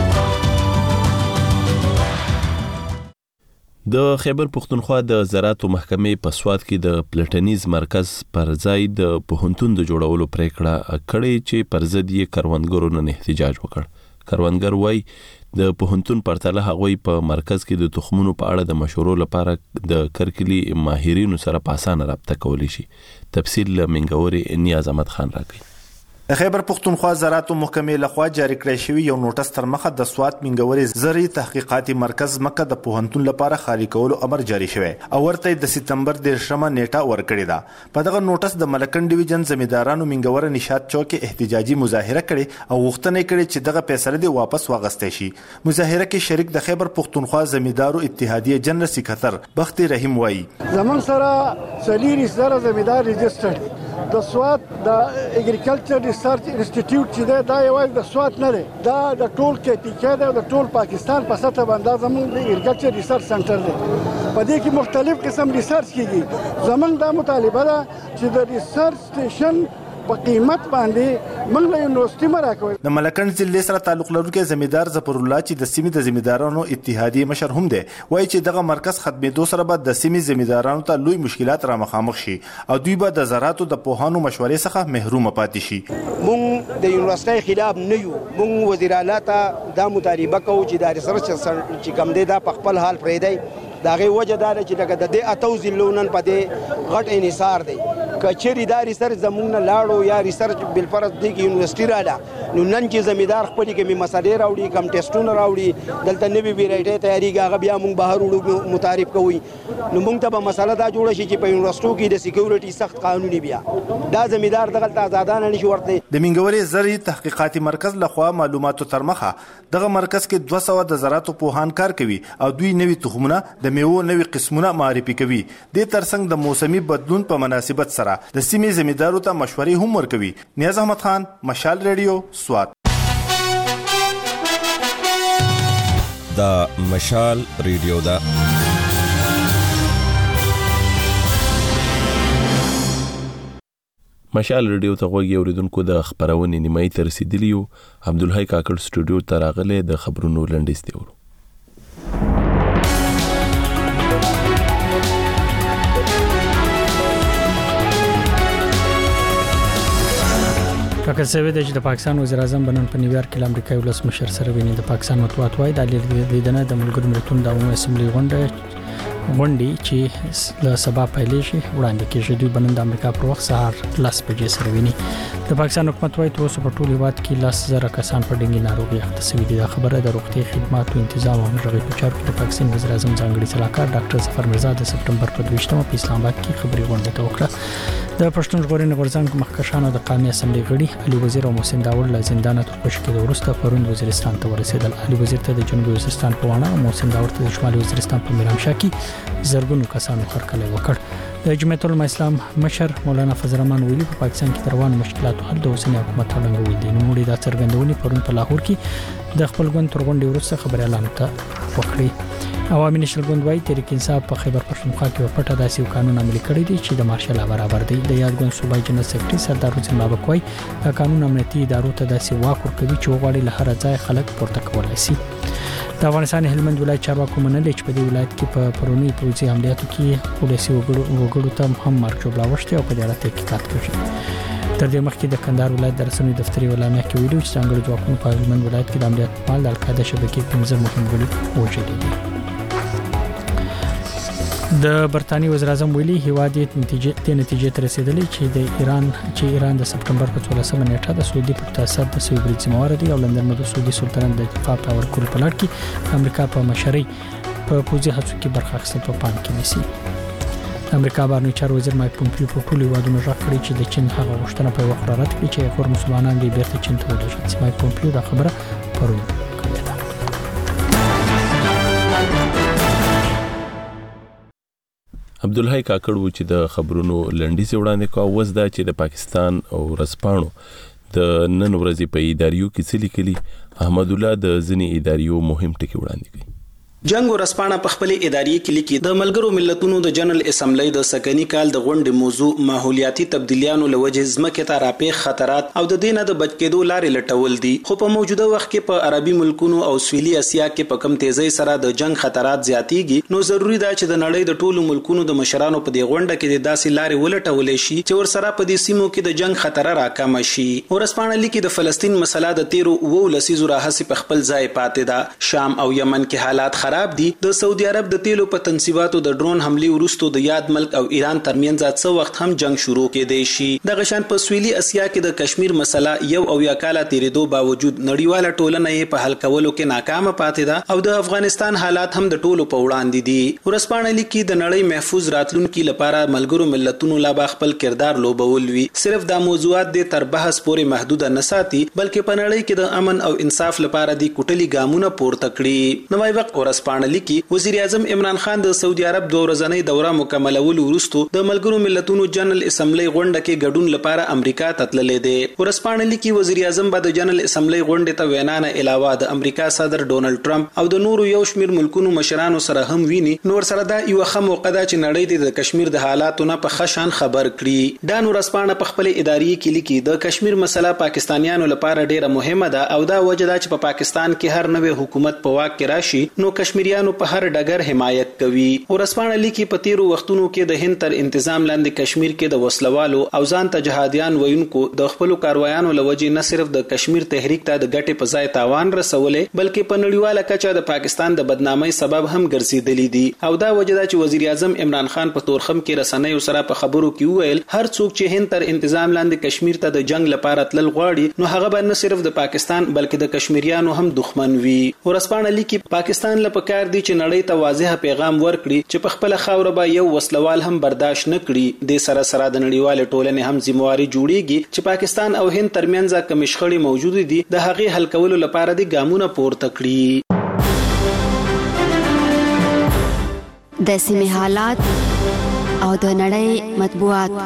د خیبر پختونخوا د زراعتو محکمې په سواد کې د پلټنیز مرکز پر ځای د پوهنتون د جوړولو پریکړه کړې چې پر ضد یې کروندګرو نن احتجاج وکړ کروندګر وایي د پوهنتون پرتله هغوی په مرکز کې د تخمونو په اړه د مشورو لپاره د کرکلی ماهرینو سره په اسانه رابطه کولی شي تفصیل منګوري نیاز احمد خان راکړي د خیبر پختونخوا زراعتو محکمې لخوا جاری کړی شوی یو نوټس تر مخه د سوات منګوري زرعي تحقیقاتي مرکز مکه د پوهنتون لپاره خالي کولو امر جاری شوی او ورته د سپتمبر 10مه نیټه ورکړې ده په دغه نوټس د ملکن ډیویژن زمیدارانو منګور نشاط چوک احتجاجي مظاهره کړې او غوښتنه کړې چې دغه فیصله دی واپس واغستې شي مظاهره کې شریک د خیبر پختونخوا زمیدارو اتحادیه جنرال سکرټر بختي رحیم وایي زمون سره سلیری سره زمیدار رجسټر د سوات د اګریکلچر ریسرچ انسټیټیوټ چې دا یو د سوات نه دی دا د ټول کې ټیکه ده د ټول پاکستان په سطح باندې زموږ د اګریکلچر ریسرچ سنټر دی په دې کې مختلف قسم ریسرچ کیږي زموږ دا مطالبه ده چې د ریسرچ سټیشن په قیمت باندې موږ له یونیورسيټي مراکوي د ملکن ضلع سره تعلق لرونکي زمیدار ظفر الله چې د سیمې د زمیدارانو اتحادیه مشر هم دی وایي چې دغه مرکز ختمېدو سره به د سیمې زمیدارانو ته لوی مشکلات را مخامخ شي او دوی به د زراعتو د پوهانو مشورې څخه محروم پاتې شي موږ د یونیورسيټي خلاف نه یو موږ وزیر اعلی ته دا مطالبه کوو چې د ریسرچ چې کوم دی دا په خپل حال پرېږدي داغه وجه دا چې لکه د دې اتو زلونن په دې غټ انحصار دی کچېری دا ریسرچ زمونږ لاړو یا ریسرچ بل فرض دی کې یونیورسيټي رااله نو نن چې زمیدار خپل کې مسالې راوړي کم ټیسټونه راوړي دلته نوی ویرایټي تیاری هغه بیا موږ بهر وړو متعارف کوي نو موږ ته به مسله دا جوړه شي چې په یونیورسيټو کې د سکیورټي سخت قانوني بیا دا زمیدار دغه آزادانه نشي ورته د منګوري زرعي تحقیقاتي مرکز لخوا معلوماتو تر مخه دغه مرکز کې 200 د زراعتو پوهان کار کوي او دوی نوي تخمونه د میوو نوي قسمونه معرفي کوي د ترڅنګ د موسمي بدلون په مناسبت سره د سیمې زمیدارو ته مشورې هم ورکوي نیاز احمد خان مشال ریډیو سوات دا مشال ریډیو دا مشال ریډیو ته غوږی اوریدونکو د خبرونې نیمایي تر رسیدلی یو عبدالحی کاکړ سټوډیو ته راغلی د خبرونو لنډیز دی ټاکل شوی دی چې د پاکستان وزیر اعظم بنن په نیویارک کې امریکایي ولسمشر سره ویني. د پاکستان مطبوعات وايي د لیدنه د ملګرو ملتونو د عمومي اسمبلی غونډې چې له سبا پیلې شي وړاندې کېږي. دوی بنن د امریکا پر وخت سهار 10 بجې سره ویني. د پاکستان حکومت وايي تر اوسه په ټول هیواد کې 10,000 کسان په ډنګي ناروغي اخته شوي دي. دا خبره د روغتي خدماتو تنظیم او همغږي په چارو کې د پاکستان وزیر اعظم ځانګړي صلاحکار ډاکټر ظفر مرزا د سپټمبر په 22مه په اسلام آباد کې خبري غونډه وکړه. د پښتون ژغورنې غورځنګ مخکښانو د قومي اسمبلی غړي علي وزیر او محسن داوود له زندان تر خوشي کېدو وروسته پرون وزیرستان ته ورسېدل. علي وزیر ته د جنوبي وزیرستان په وانه او محسن داوود ته د شمالي وزیرستان په میرامشاه کې زرګونو کسانو هرکلی وکړ. د جمعیت العلماء اسلام مشر مولانا فضل الرحمن ویلي په پاکستان کې روان مشکلاتو حل د اوسنی حکومت تړونګول دي. نوموړي دا څرګندونې پرون په لاهور کې د خپل ګوند تر غونډې وروسته خبريالانو ته وکړي. عوامي نشل ګوند وايي تحریک انصاف په خیبر پښتونخوا کې په پټه داسې قانون عملي کړی دی چې د مارشل برابر دی. د یاد ګوند صوبایي جنرال سیکریټري سردار حسین بابک وايي دا قانون امنیتي ادارو ته داسې واک ورکوي چې وغواړي له هر ځای خلک پورته کولای شي. د افغانستان هلمند ولایت چارواکو منلي چې په دې ولایت کې په پرونی پوځي عملیاتو کې پولیسي وګړو ته هم مرګ جوړه وشته او په دې اړه تحقیقات کوي. تر دې مخکې د کندهار ولایت د رسنۍ دفتري اعلامیه کې ویلي چې ځانګړي ځواکونو په هلمند ولایت کې د عملیات په مال د القاعده شبکې 15 مهم غړي وژلي دي. د برتانیې وزیر اعظم ویلي هیواد یې نتیجې ته رسیدلی چې ایران د سپټمبر په 14مه نیټه د سعودي په تاسیس د سوي برید ذمہوار دی او لندن د سعودي سلطنت د دفاع پیاوړي کولو په لړ کې امریکا په مشرۍ په پوځي هڅو کې برخه اخیستل په پام کې نیسي. امریکا بهرنی چارو وزیر مایک پومپیو په ټولو هیوادونو راغلی کړی چې د چین هغه غوښتنه په وخت رد کړي چې غیر مسلمانان دې بیرته چین ته ولېږي. مایک پومپیو دا خبره پرون کړې ده. عبدالحی کاکړ و چې د خبرونو لنډیز وړاندې کوه. وز دا چې د پاکستان او رسپانو د نن ورځې په اداریو کې څه لیکلي. احمد الله د ځینې اداریو مهم ټکي وړاندې کوي. جنگ ورسپانه په خپل ادارې کې لیکي د ملګرو ملتونو د جنرال اسمبلی د سکنی کال د غونډې موضوع ماحولیاتي تبدیلیانو لوجه ځمکې ته راپېښ خطرات او د دینه د بچ کېدو لارې لټول دي. خو په موجوده وخت کې په عربي ملکونو او سویلي اسیا کې په کم تیزی سره د جنگ خطرات زیاتېږي. نو ضروری ده چې د نړۍ د ټولو ملکونو د مشرانو په دې غونډه کې د داسې لارې ولټولې شي چې ورسره په دې سیمو کې د جنگ خطر راکم شي. ورسپانه لیکي د فلسطین مسله د 13 لسیزو راهسې په خپل ځای پاتې ده. شام او یمن کې حالات خراب دي. د سعودي عرب د تیلو په تنصیباتو د ډرون حمله وروسته د یاد ملک او ایران ترمنځ څه وخت هم جنگ شروع کېدی شي. د غشان په سویلي اسیا کې د کشمیر مسله یو او یا کاله تیریدو باوجود نړیواله ټولنه یې په حل کولو کې ناکامه پاتې ده او د افغانستان حالات هم د ټولو په وړاندې دي. ورسپانه لیکي د نړۍ محفوظ راتلونکي لپاره ملګرو ملتونو لا با خپل کردار لوبول وي. صرف دا موضوعات د تر بحث پورې محدود نه ساتي بلکې په نړۍ کې د امن او انصاف لپاره د کوټلي ګامونه پورته کړي. نوای وخت ورسپانه لیکي وزیر اعظم عمران خان د سعودي عرب د ورځنۍ دوره مکملولو وروسته د ملګرو ملتونو جنرال اسمبلی غونډه کې ګډون لپاره امریکا ته تللی دی. ورسپانه لیکي وزیر اعظم به د جنرال اسمبلی غونډې ته وینا نه علاوه د امریکا صدر ډونلډ ټرمپ او د نورو یو شمیر ملکونو مشرانو سره هم ویني. نور سره دا یو ښه موقع ده چې نړۍ د کشمیر د حالاتو نه په خشان خبر کړي. دا نور ورسپانه په خپل ادارې کې لیکي د کشمیر مسله پاکستانیانو لپاره ډیره مهمه ده او دا وجه ده چې په پاکستان کې هر نوې حکومت په واک کې راشي نو کشمیریانو په هر ډګر حمایت کوي. ورسپانه لیکي په تیرو وختونو کې د هند تر انتظام لاندې کشمیر کې د وسلوالو او ځان ته جهادیان وینکو د خپل کاروایانو لوجې نه صرف د کشمیر تحریک ته د ګټې په ځای تاوان رسولې بلکې په نړیواله کچه د پاکستان د بدنامۍ سبب هم ګرځېدلې دي. او دا وجه ده چې وزیر اعظم عمران خان په تورخم کې رسنیو سره په خبرو کې وویل هر څوک چې هند تر انتظام لاندې کشمیر ته د جنگ لپاره تلل غواړي نو هغه به نه صرف د پاکستان بلکې د کشمیریانو هم دښمن وي. ورسپانه لیکي پاکستان لپاره کار دی چې نړۍ ته واضح پیغام ورکړي چې په خپل خاور به یو وسلوال هم برداشت نه کړي. د سره سره د نړیوال ټولنې هم ذمہواری جوړیږي چې پاکستان او هند ترمنځ کوم شخړې موجود دي د هغې حل کولو لپاره د ګامونه پورته کړي. د سیمې حالات او د نړۍ مطبوعات.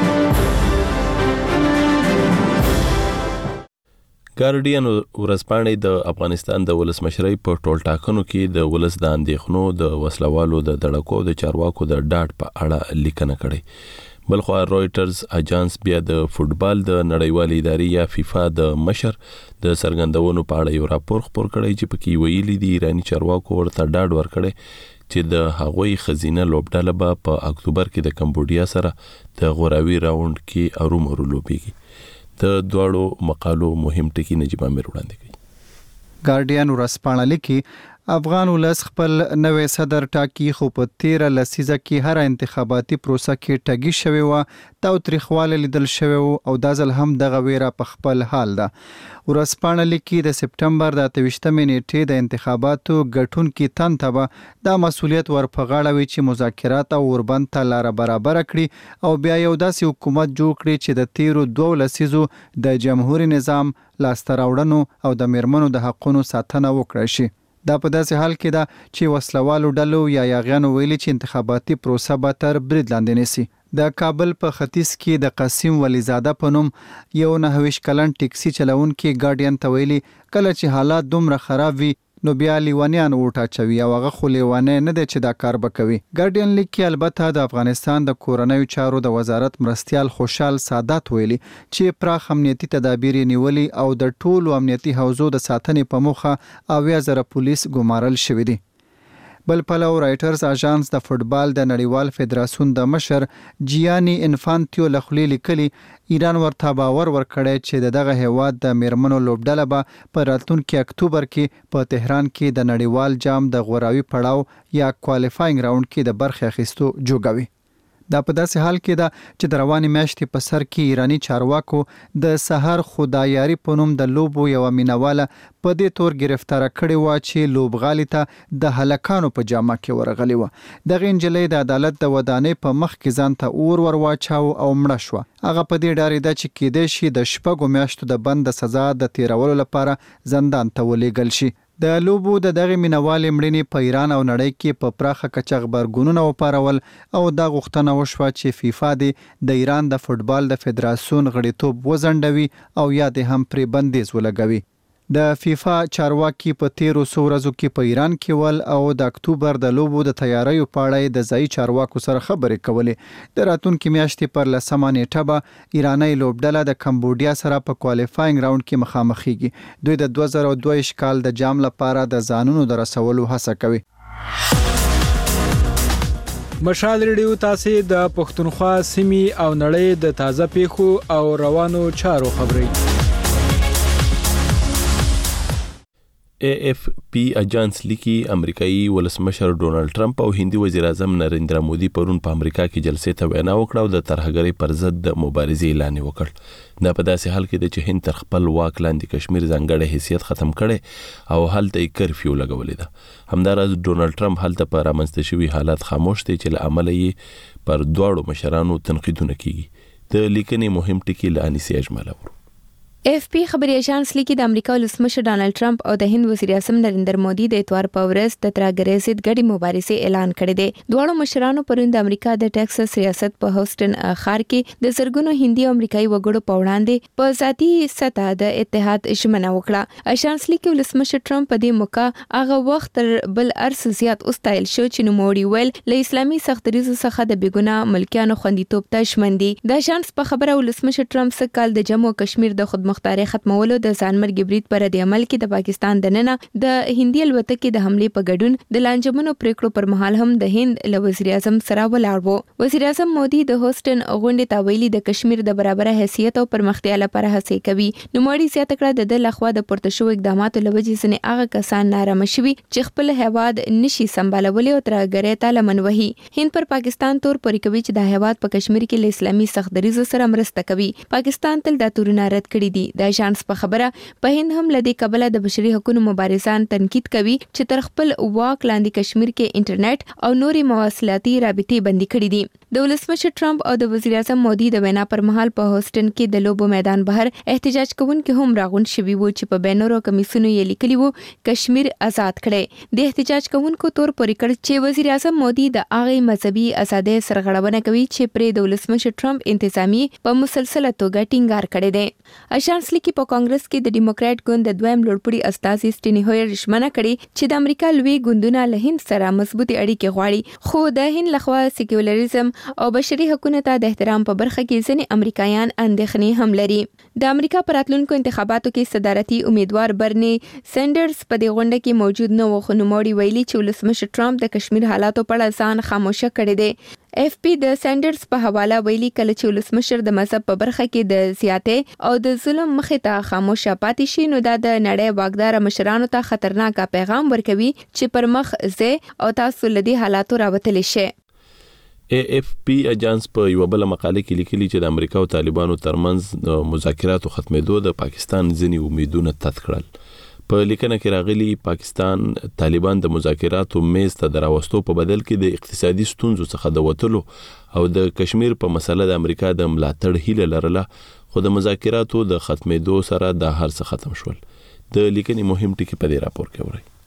ګارډین ورځپاڼې د افغانستان د ولسمشرۍ په ټولټاکنو کې د ولس د اندېښنو د وسلوالو د دړکو د چارواکو د ډاډ په اړه لیکنه کړې. بلخو رويټرز اجانس بیا د فوتبال د نړیوالې ادارې یا فیفا د مشر د سرګندونو په اړه یو راپور خپور کړی چې پکې ویلي دي ایرانی چارواکو ورته ډاډ ورکړي چې د هغوی خزینه لوبډاله به په اکتوبر کې د کمبودیا سره د غوراوي راوند کې ارومرو لوبيږي. د دواړو مقالو مهم ټکي نجیب امیر وړاندې کړي. ګارډین ورځپاڼه لیکي افغان ولس خپل نوې صدر ټاکي خو په 13 لسیزه کې هر انتخاباتي پروسه کې ټګي شوی و تاوتریخواله لیدل شوی او د ځل هم دغه ویره په خپل حال ده. ورځپاڼه لیکي د سپټمبر د 28 نیټې د انتخاباتو ګټونکي تن ته به دا مسولیت ورپه غاړه وي چې مذاکرات او اوربند ته لار برابر کړي او بیا یو داسې حکومت جوړ کړي چې د 13 لسیزو د جمهوریت نظام لاسته راوړنو او د میرمنو د حقونو ساتنه وکړي شي. دا په داسې حال کې ده چې وسلوالو ډلو یا یاغیانو ویلي چې انتخاباتي پروسه به تر برید لاندې نیسي. د کابل په ختیځ کې د قاسم ولیزاده په نوم یو 29 کلن ټیکسي چلونکي ګارډین ته ویلي کله چې حالات دومره خراب وي نو بیا لیوانیان وټاچوي او هغه خو لیوانه نه دی چې دا کار وکوي. ګارډین لیکي البته د افغانستان د کورنیو چارو د وزارت مرستيال خوشحال سادات ویلي چې پراخ امنیتي تدابیر نیولي او د ټولو امنیتي حوزو د ساتنې په موخه 90,000 پولیس ګمارل شوی دي. بل پلو رایټرز اژانس د فوتبال د نړیوال فدراسیون د مشر جیانی انفانتیو لخلی لیکلي ایران ورته باور ورکړی چې دغه هیواد د میرمنو لوبډله به په راتلونکي اکتوبر کې په تهران کې د نړیوال جام د غوراوي پړاو یا کوالیفاینګ راوند کې د برخې اخیستو جوګوي. دا په داسې حال کې ده چې د روانې میاشتې په سر کې ایرانی چارواکو د سحر خدایاری په نوم د لوبو یو مینواله په دې تور گرفتار کړي و چې لوبغالي ته د هلکانو په جامه کې ورغلی و. دغه انجلۍ د عدالت د ودانۍ په مخ کې ځان ته اور ورواچاو او مړه شو. هغه په دې ډارې ده چې کېدې شي د شپږو میاشتو د بند د سزا د تیرولو لپاره زندان ته ولېږل شي. د لوبو د دغه مینوال مړینې په ایران او نړۍ کې په پراخه کچه خبرګونونه وپارول او دا غوښتنه وشوه چې فیفا د ایران د فوتبال د فدراسیون غړیتوب وزندوي او یا د هم پرې بندیز ولګوي. د فیفا چارواکي په 1300 ورځو کې په ایران کې ول او د اکتوبر د لوبو د تیاریو په اړه د ځای چارواکو سره خبرې کولې. د راتلونکي میاشتې پر 10 نیټه به ایرانی لوبډله د کمبودیا سره په کوالیفاینګ راوند کې مخامخېږي. دوی د 2022 کال د جام لپاره د ځانونو د رسولو هڅه کوي. مشال ریډیو تاسو د پښتونخوا سیمې او نړۍ د تازه پیښو او روانو چارو خبري. AFP اجانس لیکي امریکایي ولسمشر ډونالد ټرمپ او هندي وزیر اعظم نریندرا مودي پرون په امریکا کې جلسې ته وینا وکړه او د ترهګرۍ پر ضد د مبارزې اعلان وکړ. دا په داسې حال کې د چې هند تر خپل واک لاندې کشمیر ځانګړی حیثیت ختم کړي او هلته یې کرفیو لګولې ده. همداراز ډونالد ټرمپ هلته په رامنځته شوي حالات خاموش دي چې له امله یې پر دواړو مشرانو تنقیدونه کیږي. د لیکنې مهم ټکي له انیسي اجماله ورو. AFP خبري اژانس لیکي د امریکا ولسمشر ډانلډ ټرمپ او د هند وزیر اعظم نریندر مودي د اتوار په ورځ د ترهګرۍ ضد ګډې مبارزې اعلان کړی دی. دواړو مشرانو پرون د امریکا د ټکساس ریاست په هوسټن ښار کې د زرګونو هندي او امریکایي وګړو په وړاندې په ذاتي سطح د اتحاد ژمنه وکړه. اژانس لیکي ولسمشر ټرمپ په دې موقع هغه وخت تر بل ارس زیات اوستایل شو چې نوموړي ویل له اسلامي سختدریزو څخه د بیګناه ملکیانو خوندیتوب ته ژمن دي. د اژانس په خبره ولسمشر ټرمپ سږ کال د جموں او کشمیر د خودمختارۍ ختمولو د ځانمرګي برید پر رد عمل کې د پاکستان دننه د هندي الوتکې د حمله په ګډون د لانجمنو پریکړو پر مهال هم د هند له وزیر اعظم سره ولاړ وو. وزیر اعظم مودي د هوسټن غونډې ته ویلي د کشمیر د برابر حیثیت او پرمختیا لپاره هڅې کوي. نوموړي زیاته کړه د لخوا د پورته شو اقداماتو لوجې ځنې هغه کسان نارامه شوي چې خپل هیواد نشي سمبالولي او ترهګرۍ ته لمن وهي. هند پر پاکستان تور پورې کوي چې د هیواد په کشمیر کې له اسلامي سختدریزو سره مرسته کوي. پاکستان تل دا تورونه رد کړي دي. د اژانس په خبره په هند هم لدی قبله د بشري حقوقو مبارزان تنقید کوي چې تر خپل واک لاندې کشمیر کې انټرنیټ او نوري مواصلاتي رابطې بندي کړې دي. د ولسمشر ټرمپ او د وزیر اعظم مودي د وینا پر مهال په هوسټن کې د لوبو میدان بهر احتجاج کوونکي هم راغون شوي وو چې په بینرو کمیسونو یې لیکلي وو کشمیر آزاد کړي. د احتجاج کوونکو تور پورې کړ چې وزیر اعظم مودي د هغه مذهبي ازادۍ سرغړونه کوي چې پر د ولسمشر ټرمپ انتظامی په مسلسله توګه ټینګار کړی دی. اژانس لیکي په کانګرس کې د ډیموکرات ګوند د دویم لوړپوړي استازي سټینی هویر ژمنه کړې چې د امریکا لوی ګوندونه له هند سره مضبوطې اړیکې غواړي. خو د هند لخوا سیکولریزم او بشري حقوقو ته د احترام په برخه کې ځینې امریکایان اندېښنې هم لري. د امریکا په راتلونکو انتخاباتو کې صدارتي امیدوار برني سینډرز په دې غونډه کې موجود نه و، خو نوموړي ویلي چې ولسمشر ټرمپ د کشمیر حالاتو په اړه ځان خاموشه کړی دی. اف پی د سینډرز په حواله ویلي کله چې ولسمشر د مذهب په برخه کې د سیاته او د ظلم مخې ته خاموش پاتې شي نو دا د نړۍ واګدار مشرانو ته خطرناک پیغام ورکوي چې پر مخ زه او تاسو لدی حالاتو راوتلی شي. AFP اجانس په یو بل مقاله کې لیکلي چې د امریکا او طالبانو ترمنځ د مذاکراتو ختمېدو د پاکستان ځینې امیدونه تت کړل. په لیکنه کې راغلي پاکستان طالبان د مذاکراتو میز ته دراوستو په بدل کې د اقتصادي ستونزو څخه د وټلو او د کشمیر په مسله د امریکا د ملاتړ هیله لرله خو د مذاکراتو د ختمېدو سره د هر څه ختم شول. د لیکنې مهم ټکی په دې راپور کې وره.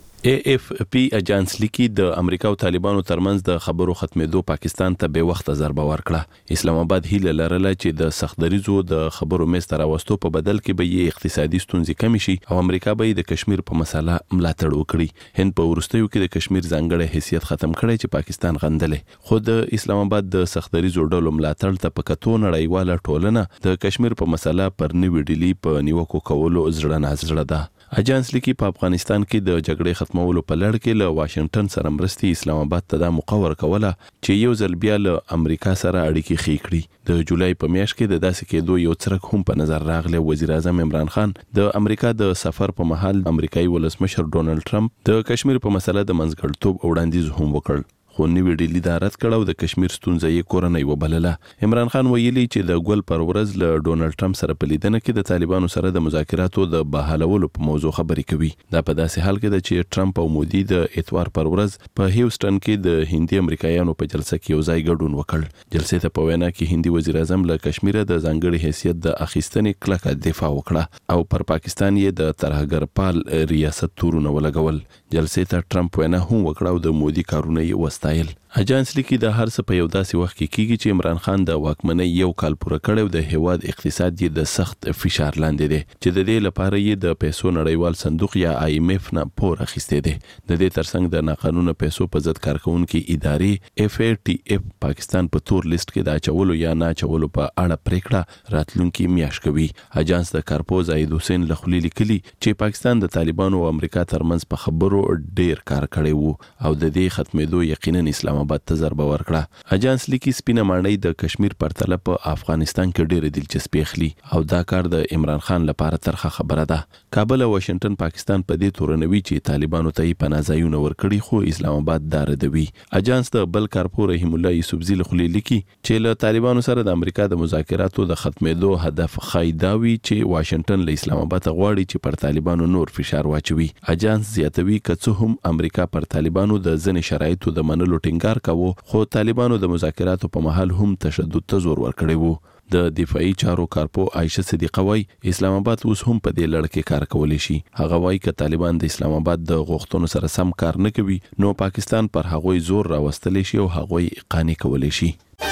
AFP اجانس لیکي د امریکا او طالبانو ترمنځ د خبرو ختمېدو پاکستان ته به وخت ضربه ورکړه. اسلام آباد هیله لرله چې د سختدریزو د خبرو میز ته راوستو په بدل کې به یې اقتصادي ستونزې کم شي او امریکا به د کشمیر په مسله ملاتړ وکړي. هند په وروستیو کې د کشمیر ځانګړی حیثیت ختم کړی چې پاکستان غندلې. خو د اسلام آباد د سختدریزو ډلو ملاتړ ته په کتو نړیواله ټولنه د کشمیر په مسله پر نوې ډیلی په نیوکو کولو زړه نازړه ده. اجانس لیکي په افغانستان کې د جګړې ختمولو په لړ کې له واشنگټن سره مرستي اسلام آباد ته د مقرر کوله چې یو ځل بیا له امریکا سره اړیکې خې کړي. د جولای په میاشت کې د داسې کېدو یو څرک هم په نظر راغلی. وزیر اعظم عمران خان د امریکا د سفر په مهال امریکایي ولسمشر ډونالد ټرمپ د کشمیر په مسله د منځګړیتوب وړاندیز هم وکړ. خو نیوی ډیلی دا رد کړه د کشمیر ستونزه یې کورنۍ وبلله. عمران خان ویلي چې د ګل پر ورځ له ډونالد ټرمپ سره په لیدنه کې د طالبانو سره د مذاکراتو د بحالولو په موضوع خبرې کوي. دا په داسې حال کې ده چې ټرمپ او مودي د اتوار پر ورځ په هیوستن کې د هندي امریکایانو په جلسه کې یو ځای ګډون وکړ. جلسې ته په وینا کې هندي وزیر اعظم له کشمیر د ځانګړي حیثیت د اخیستنې کلکه دفاع وکړه او پر پاکستان یې د ترهګرپال ریاست تورونه ولګول. جلسې ته ټرمپ وینا هم وکړه او د مودي کارونه یې وستایل. اجانس لیکي د هر څه په یو داسې وخت کې کیږي چې عمران خان د واکمنۍ یو کال پوره کړی او د هیواد اقتصاد یې د سخت فشار لاندې دی چې د دې لپاره یې د پیسو نړیوال صندوق یا IMF نه پور اخیستی دی. د دې ترڅنګ د ناقانونه پیسو په ضد کارکونکو ادارې FATF پاکستان په تور لیست کې د اچولو یا نه اچولو په اړه پریکړه راتلونکي میاشت کوي. اجانس د کارپوز عید حسین لخلی لیکلي چې پاکستان د طالبانو او امریکا ترمنځ په خبرو ډیر کار کړی وو او د دې ختمېدو یقینا اسلام آباد ته ضربه ورکړه. اجانس لیکي سپینه ماڼۍ د کشمیر پرتله په افغانستان کې ډېر دلچسپي اخلي او دا کار د عمران خان لپاره ترخه خبره ده. کابل او واشنگټن پاکستان په دې تورنوي چې طالبانو ته یې پناه ځایونه ورکړي خو اسلام آباد دا ردوي. اجانس د بل کارپور رحیم الله یوسفزي لخلی لیکي چې له طالبانو سره د امریکا د مذاکراتو د ختمېدو هدف خایداوي چې واشنگټن له اسلام آباد غواړي چې پر طالبانو نور فشار واچوي. اجانس زیاتوي که هم امریکا پر طالبانو د ځنې شرایطو د منلو ټینګار کوي خو طالبانو د مذاکراتو په محل هم تشدد ته زور ورکړی وو. د دفاعي چارو کارپو عائشه صدیقه وای اسلام آباد اوس هم په دې لړ کې کار کولی شي. هغه وای ک طالبان د اسلام آباد د غوښتنو سره سم کار نه کوي نو پاکستان پر هغوی زور راوستلی شي او هغوی قانع کولی شي.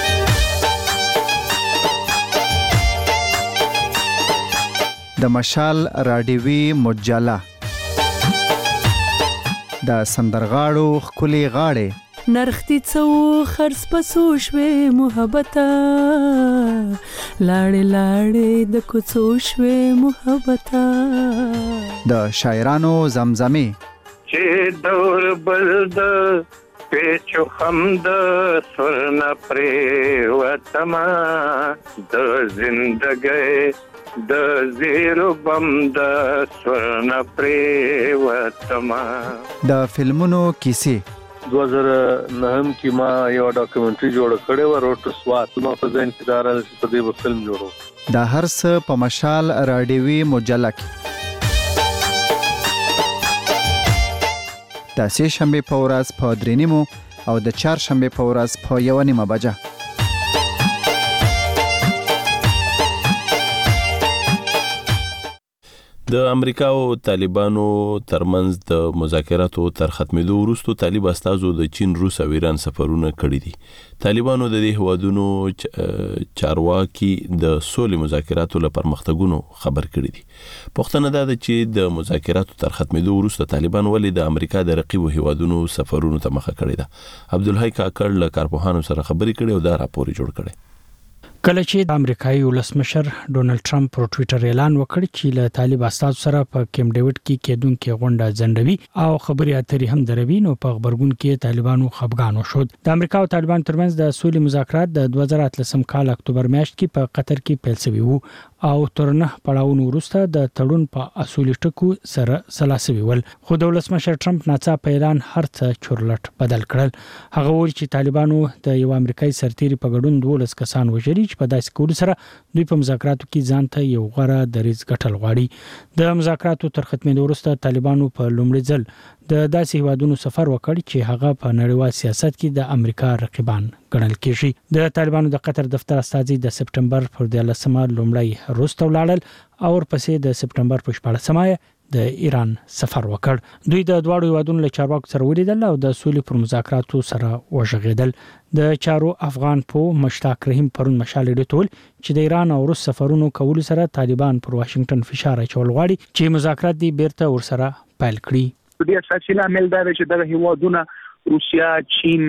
د مشال راډیوي مجله د سندرغاړو خولي غاړې نرختی څو خرڅ پسو شوي محبته لاړې لاړې د کوڅو شوي محبته د شاعرانو زمزمه چې دور بل د پیچو خم د سرنا پرې وتما د زندګۍ د زیرو بم د سرنا پرې وتما. د فلمونو کیسې 2009 کې ما یو ډاکومنټري جوړ کړی و روټ سوات ما په ځین کې دارل په دې فلم جوړو. د هر څه په مشال راډیوي مجله کې د سه شنبه په ورځ په 3:30 او د چهار شنبه په ورځ په 1:30 بجه. د امریکا او طالبانو ترمنځ د مذاکراتو تر ختمېدو وروسته طالب استازو د چین، روس او ایران سفرونه کړي دي. طالبانو د دې هوادونو چارواکي د سولې مذاکراتو لپاره پرمختګونو خبر کړي دي. پوښتنه ده چې د مذاکراتو تر ختمېدو وروسته طالبان ولې د امریکا د رقیب هوادونو سفرونو ته مخه کړي ده. عبدالحی کاکړ له کارپوهانو سره خبرې کړي او دا راپور جوړ کړي. کله چې د امریکایي ولسمشر ډونالد ټرمپ پر ټوئیټر اعلان وکړ چې له طالب استاد سره په کیمپ ډیوډ کې کېدونکې غونډه ځنډوي او خبري اترې هم دروي، نو په خبرګون کې طالبانو خپګان وشو. د امریکا او طالبان ترمنځ د سولې مذاکرات د 2013 کال اکتوبر میاشت کې په قطر کې پیل شوي وو او تر نه پړاوونو وروسته د تړون په اصولي ټکو سره سلاسوي ول، خو د ولسمشر ټرمپ ناڅاپه اعلان هرڅه چورلټ بدل کړل. هغه وویل چې طالبانو د یو امریکایي سرتیري په ګډون 12 کسان وژلي چې په داسې کولو سره دوی په مذاکراتو کې ځان ته یو غوړه دریځ ګټل غواړي. د مذاکراتو تر ختمېدو وروسته طالبانو په لومړي ځل د داسې هیوادونو سفر وکړ چې هغه په نړیوال سیاست کې د امریکا رقیبان ګڼل کېږي. د طالبانو د قطر دفتر استازي د سپټمبر پر 13 لومړی روس ته ولاړل او ورپسې د سپټمبر په 14 د ایران سفر وکړ. دوی د دواړو هیوادونو له چارواکو سره ولیدل او د سولې پر مذاکراتو سره وژغېدل. د چارو افغان په مشتاق رحیم پرون مشال ډیټول چې د ایران او روس سفرونو کولو سره طالبان پر واشنگټن فشار اچول غواړي چې مذاکرات دی بیرته ورسره پیل کړي. د اساسي عامل دا چې د هیوادونو روسیا، چین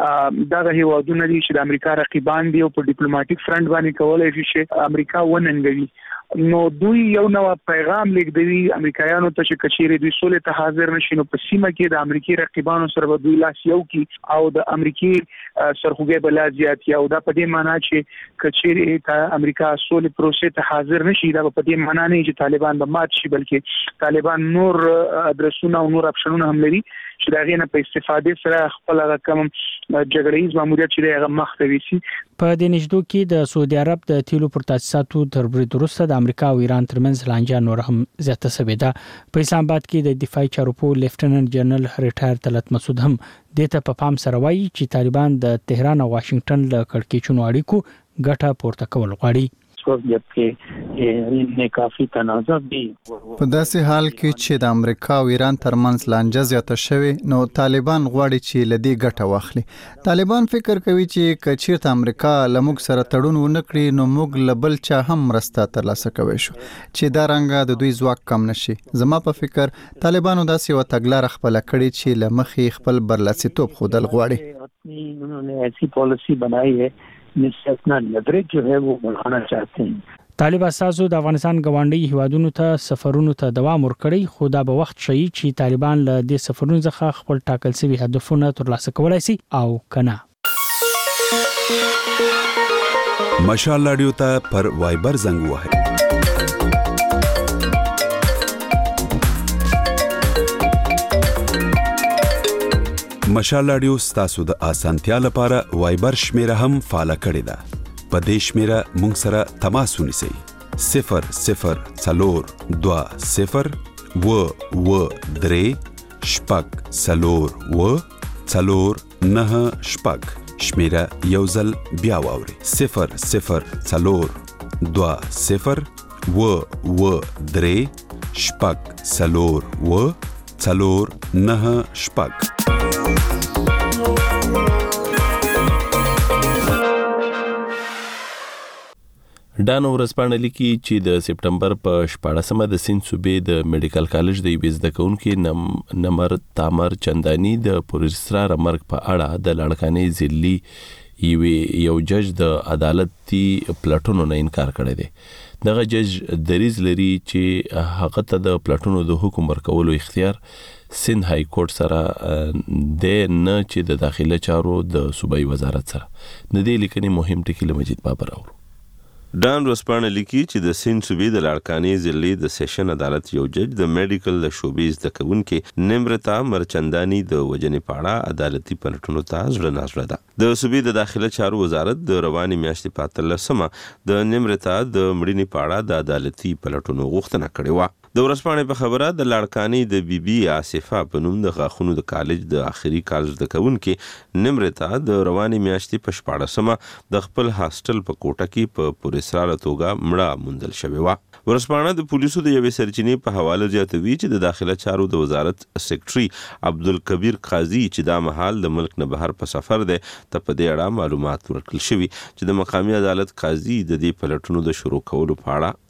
دغه هیوادونه دي چې د امریکا رقیبان دي او په ډیپلوماټیک فرنٹ باندې کولای شي چې امریکا وننګوي. نو دوی یو نو پیغام لیکدوي امریکایانو ته چې کچېره دوی سولې ته حاضر نشي، نو په سیمه کې د امریکای رقیبانو سره به دوی لاس یو کی او د امریکای سرخوږی بل زیات یا دا په دې معنی چې کچېره ته امریکا سولې پروسې ته حاضر نشي، دا په دې معنی نه چې طالبان به مات شي، بلکې طالبان نور ادرسونه او نور اپشنونه هم لري چې دا غینه په استفاده سره خپل رقم جګړیز ماموریت چې هغه مخته وسی. په دې نشدو کې د سعودي عرب د تیلو پر تاسیساتو تر برید وروسته د امریکا او ایران ترمنځ لانجه نور هم زیاته شوې ده. په اسلام آباد کې د دفاعي چارو په لیفټننټ جنرال ریټایر طلعت مسعود هم دته په پام سره وایي چې طالبان د تهران او واشنگټن له کړکېچونو اړیکو ګټه پورته کول غواړي. جبکه کافی تنازع دی. په داسې حال کې چې د امریکا او ایران ترمنځ لانجه زیاته شوې، نو طالبان غواړي چې لدی ګټه واخلي. طالبان فکر کوي چې کچیرته امریکا لموږ سره تړون ونکړي نو موږ لبل چا هم مرسته ترلاسه کوي شو چې دا رنګه د دوی ځواک کم نشي. زما په فکر طالبانو داسې و تګلار خپل کړي چې لمخې خپل برلاسیتوب خودل غواړي. उन्होंने ऐसी पॉलिसी बनाई है जिससे अपना लेवरेज जो है वो बढ़ाना चाहते हैं. طالب اساسو د افغانستان ګاونډي هیوادونو ته سفرونو ته دوام ورکړي، خو دا به وخت شي چې طالبان له دې سفرونو څخه خپل ټاکل شوی هدفونه ترلاسه کولای شي او کنه. مشال رادیو ته پر وایبر زنګ وهه. مشال رادیو ستاسو د اسانتیا لپاره وایبر شمیره هم فعال کړی ده. په دې شمیره مونږ سره تماس ونیسئ 00203 شمیره یو ځل بیا واورئ 00203 ډان ورسپانه لیکي چې د سپټمبر په 14مه د سند صوبې د میډیکل کالج د یوې زده کوونکې نمر تامر چندانی د پولیسرا مرګ په اړه د لړکانې ځلي یو جج د عدالتي پلټونو نه انکار کړی دی. دغه جج دریځ لري چې هغه ته د پلټونو د حکم ورکولو اختیار سند های کورټ سره د نه چې د داخله چارو د صوبایي وزارت سره. د دې لیکنې مهم ټکی له مجید بابر اورو. ډان ورسپانه لیکي چې د سند صوبې د لړکانې ضلع د سیشن عدالت یو جج د میډیکل د شوبې زده کوونکې نمرتا مرچندانی د وجنې په اړه عدالتي پلټونو ته زړه نازړه ده. د صوبې د داخله چارو وزارت د رواني میاشتې په 13مه د نمرتا د مړینې په اړه د عدالتي پلټونو غوښتنه کړې و. د ورسپانې په خبره د لړکانې د بی آصفه په نوم د غاښونو د کالج د اخري کال زده کوونکې نمرتا د رواني میاشتې په 14مه د خپل هاستل په کوټه کې په پولیسرا توګه مړه موندل شوې و. ورسپانه د پولیسو د یوې سرچینې په حواله زیاتوي چې د داخله چارو د وزارت سیکرټري عبدالکبیر قاضي چې دا مهال د ملک نه بهر په سفر دی ته په دې اړه معلومات ورکړل شوي چې د مقامی عدالت قاضي د دې پلټونو د شروع کولو په اړه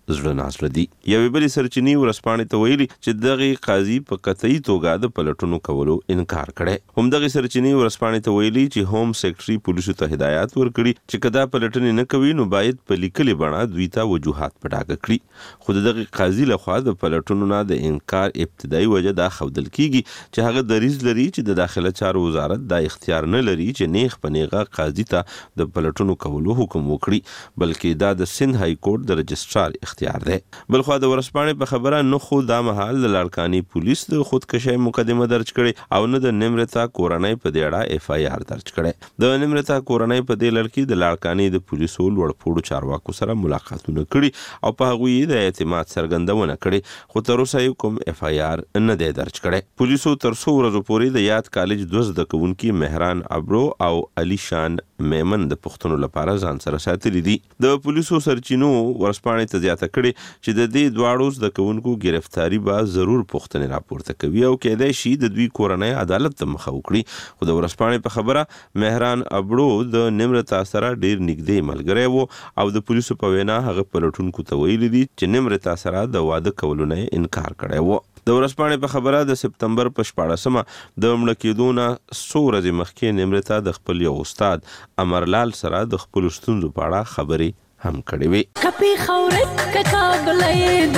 زړه نازړه دي. یوې بلې سرچینې ورسپانې ته ویلي چې دغه قاضي په قطعي توګه د پلټونو کولو انکار کړي. همدغه سرچینې ورسپانې ته ویلي چې هوم سیکرټري پولیسو ته هدایت ورکړي چې کدا پلټنې نه کوي نو باید په لیکلي بڼه دوی ته وجوهات په ډاګه کړي. خو دغه قاضي لخوا د پلټونو نه د انکار ابتدایي وجه دا ښودل کیږي چې هغه دریځ لري چې د داخله چارو وزارت دا اختیار نه لري چې نیغ په نیغه قاضي ته د پلټونو کولو حکم وکړي، بلکې دا د سند های کورټ د رجسترار اختیار دی. بلخوا د ورسپانې په خبره نه خو دا مهال د لاړکاني پولیس د خودکشي مقدمه درج کړي او نه د نمرتا کورنۍ په دې اړه اف آی آر درج کړي. د نمرتا کورنۍ په دې لړ کې د لاړکاني د پولیسو لوړپوړو چارواکو سره ملاقاتونه کړي او په هغوی د اعتماد څرګندونه کړي، خو تر اوسه کوم اف آی آر نه دی درج کړي. پولیسو تر څو ورځې پورې د یاد کالج دوه زده کوونکي مهران ابرو او علي شان میمن د پښتنو لپاره ځان سره ساتلي دي. د پولیسو سرچینو ورسپانې ته زیاته کړي چې د دې دواړو زده کوونکو گرفتاری به ضرور پوښتنې راپورته کوي او کېدای شي د دوی کورنۍ عدالت ته مخه وکړي. خو د ورسپانې په خبره مهران ابرو د نمرتا سره ډیر نږدې ملګری و او د پولیسو په وینا هغه پلټونکو ته ویلي دي چې نمرتا سره د واده کولو نه انکار کړی و. د ورسپانې په خبره د سپتمبر په 14مه د مړه کېدو نه څو ورځې مخکې نمرتا د خپل یو استاد امرلال سره د خپل ستونزو په اړه خبرې هم کړې وې. کپی خورې ککابلې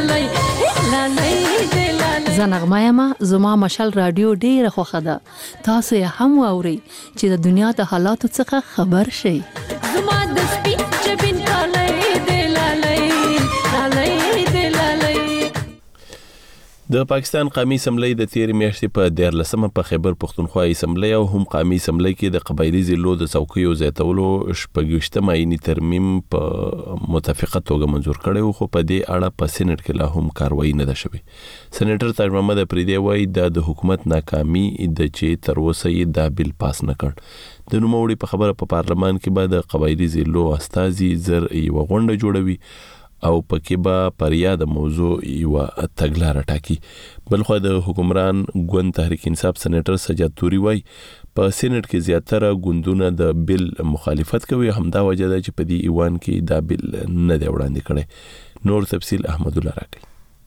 دلالای زنغمایما زما مشال رادیو ډیره خوښه ده. تاسو یې هم واورئ چې د دنیا د حالاتو څخه خبر شئ. زما د سپي چبین کالای دلالای د پاکستان قومي اسمبلی د تیر میاشتې په 14مه په خیبر پښتونخوا اسمبلی او هم قومي اسمبلی کې د قبایلی ضلعو د څوکیو زیاتولو شپږشتمه آئینی ترمیم په متفقه توګه منزور کړی، خو په دې اړه په سېنات کې لا هم کاروایی نه ده شوې. سېنیټر تاج محمد افریدی وایي د حکومت ناکامي د چې تر اوسه یې دا بل پاس نه کړ. د نوموړي په خبره په پارلمان کې به د قبایلی ضلعو استازي زر یو غونډه جوړوي او پکې به پر یاد موضوع یو تګلارې ټاکي. بلخو د حکمران ګوند تحریک انصاف سېنیټر سجاد توري وایي په سېنات کې زیاتره ګوندونه د بل مخالفت کوي، همدا وجه ده چې په دې ایوان کې دا بل نه دی وړاندې کړی. نور تفصیل احمد الله راکړي.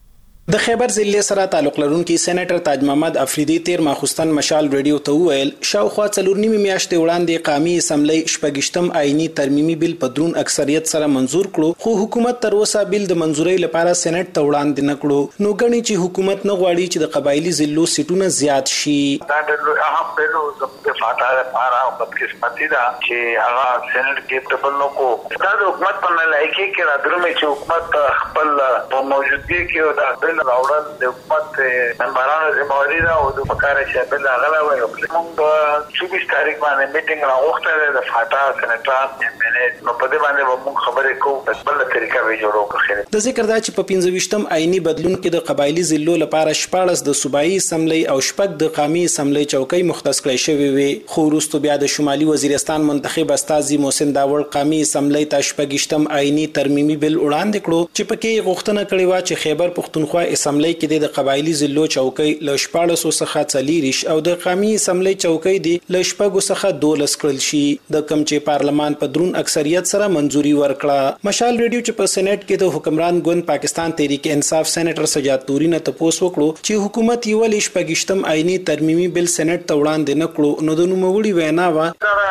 د خیبر ضلع سره تعلق لرونکي سېنیټر تاج محمد افریدی تیر ماخوستن مشال ریډیو ته وویل شاوخوا 4 میاشتې وړاندې قومي اسمبلی شپږشتم آئینی ترمیمي بل په درون اکثریت سره منزور کړو، خو حکومت تر اوسه بل د منزورۍ لپاره سېنات ته وړاندې نه کړو. نو غني چې حکومت نه غواړي چې د قبایلی ضلعو سیټونه زیات شي. دا د اهم پهلو د فاټا لپاره او بدقسمتي ده چې هغه سېنات کې تبلو کو دا د حکومت په لایکي کې راځي چې حکومت خپل په موجودګي کې دا راوړل د حکومت منبرانو ذمہواری ده او د پکاره چې بل غلا وایي. موږ 24 تاریخ باندې میټینګ راوخته د فاټا سېنټرال نو په دې باندې موږ خبرې کوو په بل طریقه وی جوړو کړو. د ذکر دا چې په 25م آئینی بدلون کې د قبایلی ضلعو لپاره 14 د صوبایي اسمبلی او شپږ د قومي اسمبلی چوکۍ مختص کړې شوې وي، خو وروسته بیا د شمالي وزیرستان منتخب استازي محسن داوړ قومي اسمبلی ته 28م آئینی ترمیمي بل وړاندې کړو چې پکې غوښتنه کړې و چې خیبر پښتونخوا اسمبلی کې د قبایلی ضلعو چوکۍ له 14 څخه 40 او د قومي اسمبلی چوکۍ دی له 6 څخه 12 کړل شي، د کم چې پارلمان په درون اکثریت سره منځوري ورکړه. مشال ریډیو چې په سېنات کې د حکمران ګوند پاکستان تحریک انصاف سېنیټر سجاد توري نه تاسو وکړو چې حکومت یو ل شپږشتم آئینی ترمیمي بل سېنات ته وړاندې نه کړو، نو د نوموړي وینا و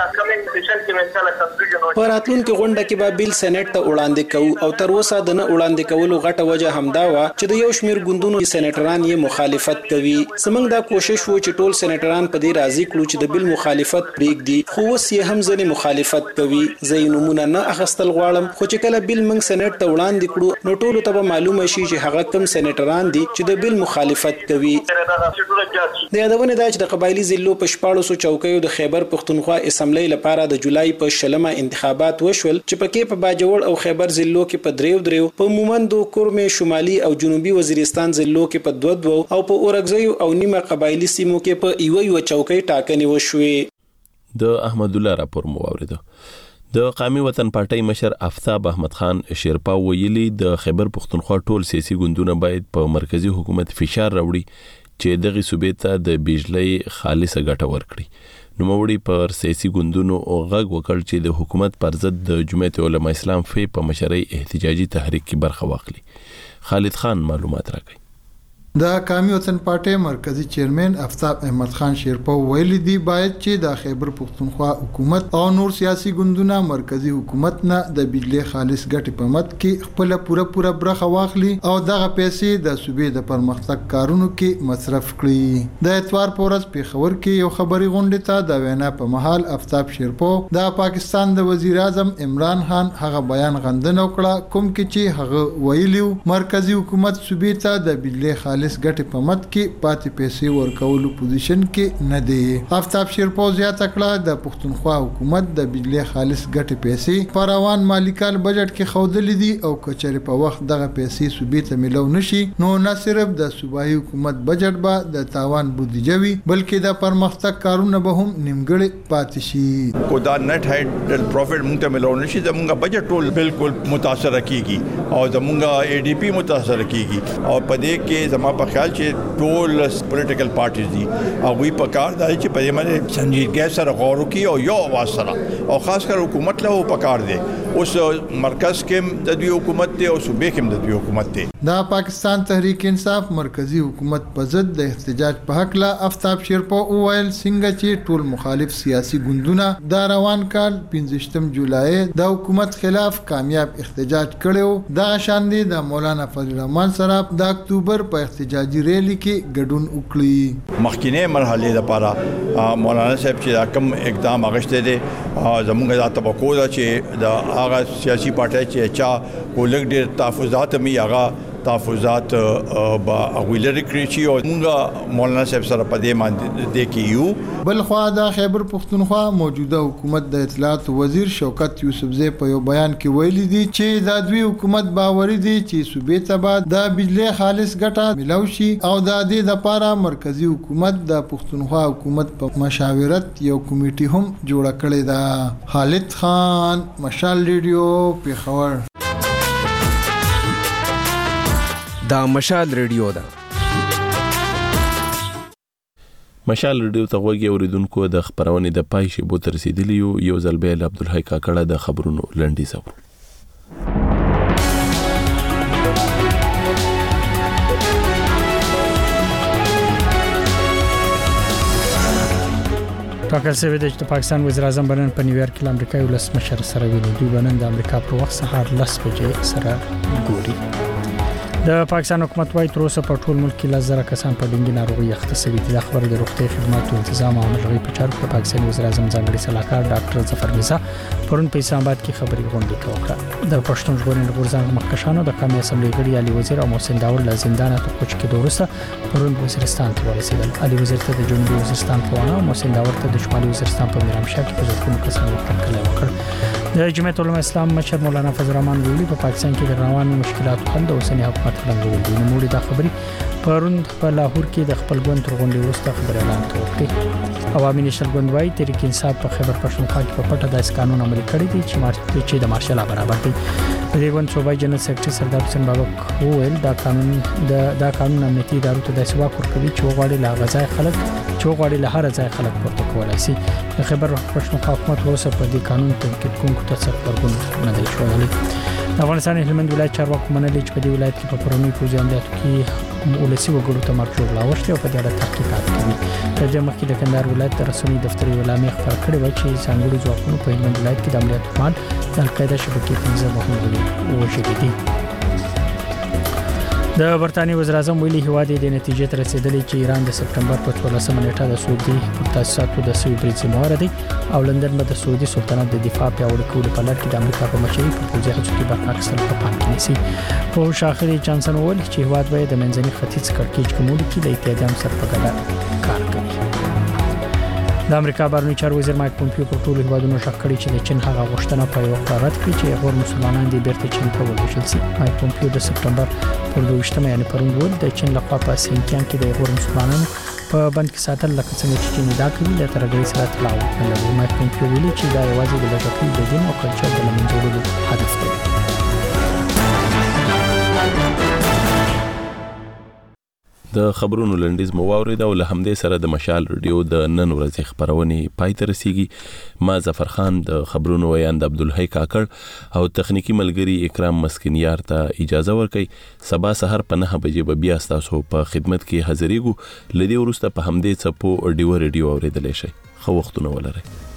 په راتلونکي غونډه کې به بل سېنات ته وړاندې کوو او تر اوسه د نه وړاندې کولو غټه وجه همدا و چې د یو شمیر ګوندونو سېنیټران یې مخالفت کوي. زمونږ دا کوشش وو چې ټول سېنیټران په دې راضي کړو چې د بل مخالفت پرېږدي، خو اوس یې هم ځنې مخالفت کوي. زه یې نومونه نه اخیستل غواړم، خو چې کله بل موږ سېنات ته وړاندې کړو نو ټولو ته به معلومه شي چې هغه کوم سېنیټران دي چې د بل مخالفت کوي. د یادونه ده چې د قبایلی ضلعو په 14 چوکیو د خیبر پښتونخوا اسمبلی لپاره د جولای په 20 انتخابات وشول چې پکې په باجوړ او خیبر ضلعو کې په دریو په مومندو، کورمه، شمالي او جنوبي وزیرستان ضلعو کې په 2 او په اورګزیو او نیمه قبایلی سیمو کې په یو چوکۍ ټاکنې وشوې. د احمد الله راپور مو واوریدو. د قومي وطن پارټۍ مشر آفتاب احمد خان شیرپا ویلي د خیبر پښتونخوا ټول سیاسي ګوندونه باید په مرکزی حکومت فشار راوړي چې دغه صوبې ته د بجلی خالصه ګټه ورکړي. نوموړي پر سیاسي ګوندونو او غږ وکړ چې د حکومت پر ضد د جمعیت علماء اسلام فی په مشرۍ احتجاجي تحریک کې برخه واخلي. خالد خان معلومات راکړي. د قومي وطن پارټي مرکزی چیرمن آفتاب احمد خان شیرپو ویلي دی باید چې د خیبر پختونخوا حکومت او نور سیاسي ګوندونه مرکزی حکومت نه د بجلی خالص ګټې په مت کې خپل پوره برخه واخلي او دغه پیسې د صوبې د پرمختګ کارونو کې مصرف کړي. د اتوار په ورځ پیښور کې یو خبري غونډه ته د وینا په محل آفتاب شیرپو د پاکستان د وزیر اعظم عمران خان هغه بیان غندنه وکړه کوم کې چې هغه ویلیو مرکزی حکومت صوبې ته د بجلی خالص ګټې په مت کې پاتې پیسې ورکولو پوزیشن کې نه دی. آفتاب شیرپو زیاته کړه د پښتونخوا حکومت د بجلی خالص ګټې پیسې په روان مالی کال بجټ کې ښودلې دي او کچره په وخت دغه پیسې صوبې ته ملو نشي نو نه صرف د صوبایي حکومت بجټ به د تاوان بودیجه وي بلکې د پرمختګ کارونه به هم نیمګړي پاتې شي. کو دا نت هډ پروفټ مونږ ته ملو نشي زمونږ بجټ ټول بالکل متاثر کیږي او زمونږ اي ډي پي متاثر کیږي او په دې کې زموږ په خیال چې ټول پولیټیکل پارټیز دي او وی په کار دی چې په دې باندې سنجیدګۍ سره غور وکړي او یو आवाज سره او خاص کر حکومت له په کار دی اوس مرکز کې د دوی حکومت دی او صوبې کې د دوی حکومت دی. د پاکستان تحریک انصاف مرکزی حکومت په ضد د احتجاج په حق لا آفتاب شیرپو وویل څنګه چې ټول مخالف سیاسي ګوندونه د روان کال 15 جولای د حکومت خلاف کامیاب احتجاج کړو د شاندې د مولانا فضل الرحمن سره د اکتوبر په احتجاجي ریلی کې ګډون وکړي. مخکینه مرحله لپاره مولانا صاحب چې کوم اقدام اغشته دي زموږ د توقع ده چې د هغه سیاسي پارټي چې چا کولګ ډیر تحفظات می هغه تحفظات با اغویلر کریچی او موږ مولانا صاحب سره په دې باندې د کیو. بل خو د خیبر پختونخوا موجوده حکومت د اطلاعات وزیر شوکت یوسفزی په یو بیان کې ویلي دي چې د دوی حکومت باوري دي چې صوبې ته بعد د بجلی خالص ګټه ملو شي او د دې لپاره مرکزی حکومت د پختونخوا حکومت په مشاورت یو کمیټي هم جوړ کړی ده. خالد خان مشال ریډیو پیښور. دا مشال ریډیو ده. مشال ریډیو ته وګورئ اوریدونکو د خبرونه د پای شی بو تر رسیدلی یو ځلبه عبدالحی کاکړه د خبرونو لنډی زو. ټاکل شوی دی چې پاکستان وزیر اعظم بنن په نیویارک کې امریکایي ولسمشر سره ویلي دوی بنن د امریکا پر وخت سهار 10 بجې سره ګوري. د پاکستان حکومت وايي تر اوسه په ټول ملک کې 1000 کسان په ډنګي ناروغي اخته شوي دي. د خبر د روغتي خدماتو تنظیم او همغږي په چارو کې پاکستان وزیر اعظم ځانګړي صلاحکار ډاکټر ظفر میرزا پرون په اسلام آباد کې خبري غونډه وکړه. د پښتون ژغورنې غورځنګ مخکښانو د قومي اسمبلی غړي علي وزیر او محسن داور له زندان ته کوچ کې دورسته پرون وزیرستان ته ورسېدل. علي وزیر ته د جنوبي وزیرستان په وانه او محسن داور ته د شمالي وزیرستان په میرامشاه کې په ځکه کسانو ټاکل وکړ. د جمعیت علماء اسلام مشر مولانا فضل الرحمن ویلي په پاکستان کې د روانو مشکلاتو حل د اوسنی حکومت لنګول دي. نوموړي دا خبري پرون په لاهور کې د خپل ګوند تر غونډې وروسته خبر اعلان کړ. عوامي نشل ګوند وايي تحریک انصاف په خیبر پښتونخوا کې په پټه د قانون عملي کړی دی چې د مارشال برابر دی. د دې ګوند صوبایي جنرال سیکریټري سردار حسین بابک وویل دا قانون امنیتي ادارو ته د سواک ورکوي چې وغواړي له غځای خلک چې وغواړي له هر ځای خلک پورته کولای شي. د خیبر پښتونخوا حکومت اوسه په دې قانون تنقید کوونکو ته سخت ورغون نه دی شوی. د افغانستان هلمند ولایت چارواکو منلي چې په دې ولایت کې په پرونی پوځي عملیاتو کې ولسی وګړو ته مرګ جوړ لاوښتي او په دې اړه تحقیقات کوي. تر دې مخکې د کندهار ولایت د رسمي دفتري اعلامیه خبر کړې و چې ځانګړي ځواکونو په هلمند ولایت کې د عملیاتو په اړه د القاعده شبکې 15 مهمې وژلي دي. د برتانیې وزیر اعظم ویلي هیواد د نتیجې ته رسیدلی چې ایران د سپټمبر په 14 نیټه د سعودي تاسیساتو د سوي برید ذمہوار دی او لندن به د سعودي سلطنت د دفاع پیاوړي کولو په لړ کې د امریکا په مشرۍ په پوځي هڅو کې برخه اخیستل په پام کې نیسي. په شاخري جانسن وویل چې هیواد به د منځني ختیځ کړکېچ کمولو کې د اتحادیه سره په ګډه کار کوي. د امریکا بهرنی چارو وزیر مایک پومپیو په ټولو هیوادونو شک کړی چې د چین هغه غوښتنه په یو قرارت کړی چې غیر مسلمانان دې بیرته چین ته ولېږل شي. مایک پومپیو د سپټمبر پر 22 یعنی پرون ول د چین لخوا په سینکیان کې د غیر مسلمانانو په بند کې ساتل لکه څنګه چې چین دا کوي د ترګری سره تړاو لري. مایک پومپیو ویلي چې دا یوازې د لږکۍ د دین او کلچر د منځوړلو هدف دی. د خبرونو لنډیز مو واورید او له همدې سره د مشال رادیو د نن ورځې خبرونه پای ته رسیږي. ما ظفر خان د خبرونو ویاند عبدالحی کاکړ او تخنیکی ملګری اکرام مسکینیار ته اجازه ورکړي. سبا سحر په 9 بجې به بیا تاسو په خدمت کې حاضرېږو. لدی ورسته په همدې څپو ډیو رادیو اوریدلای شئ. خو وختونه ولرئ.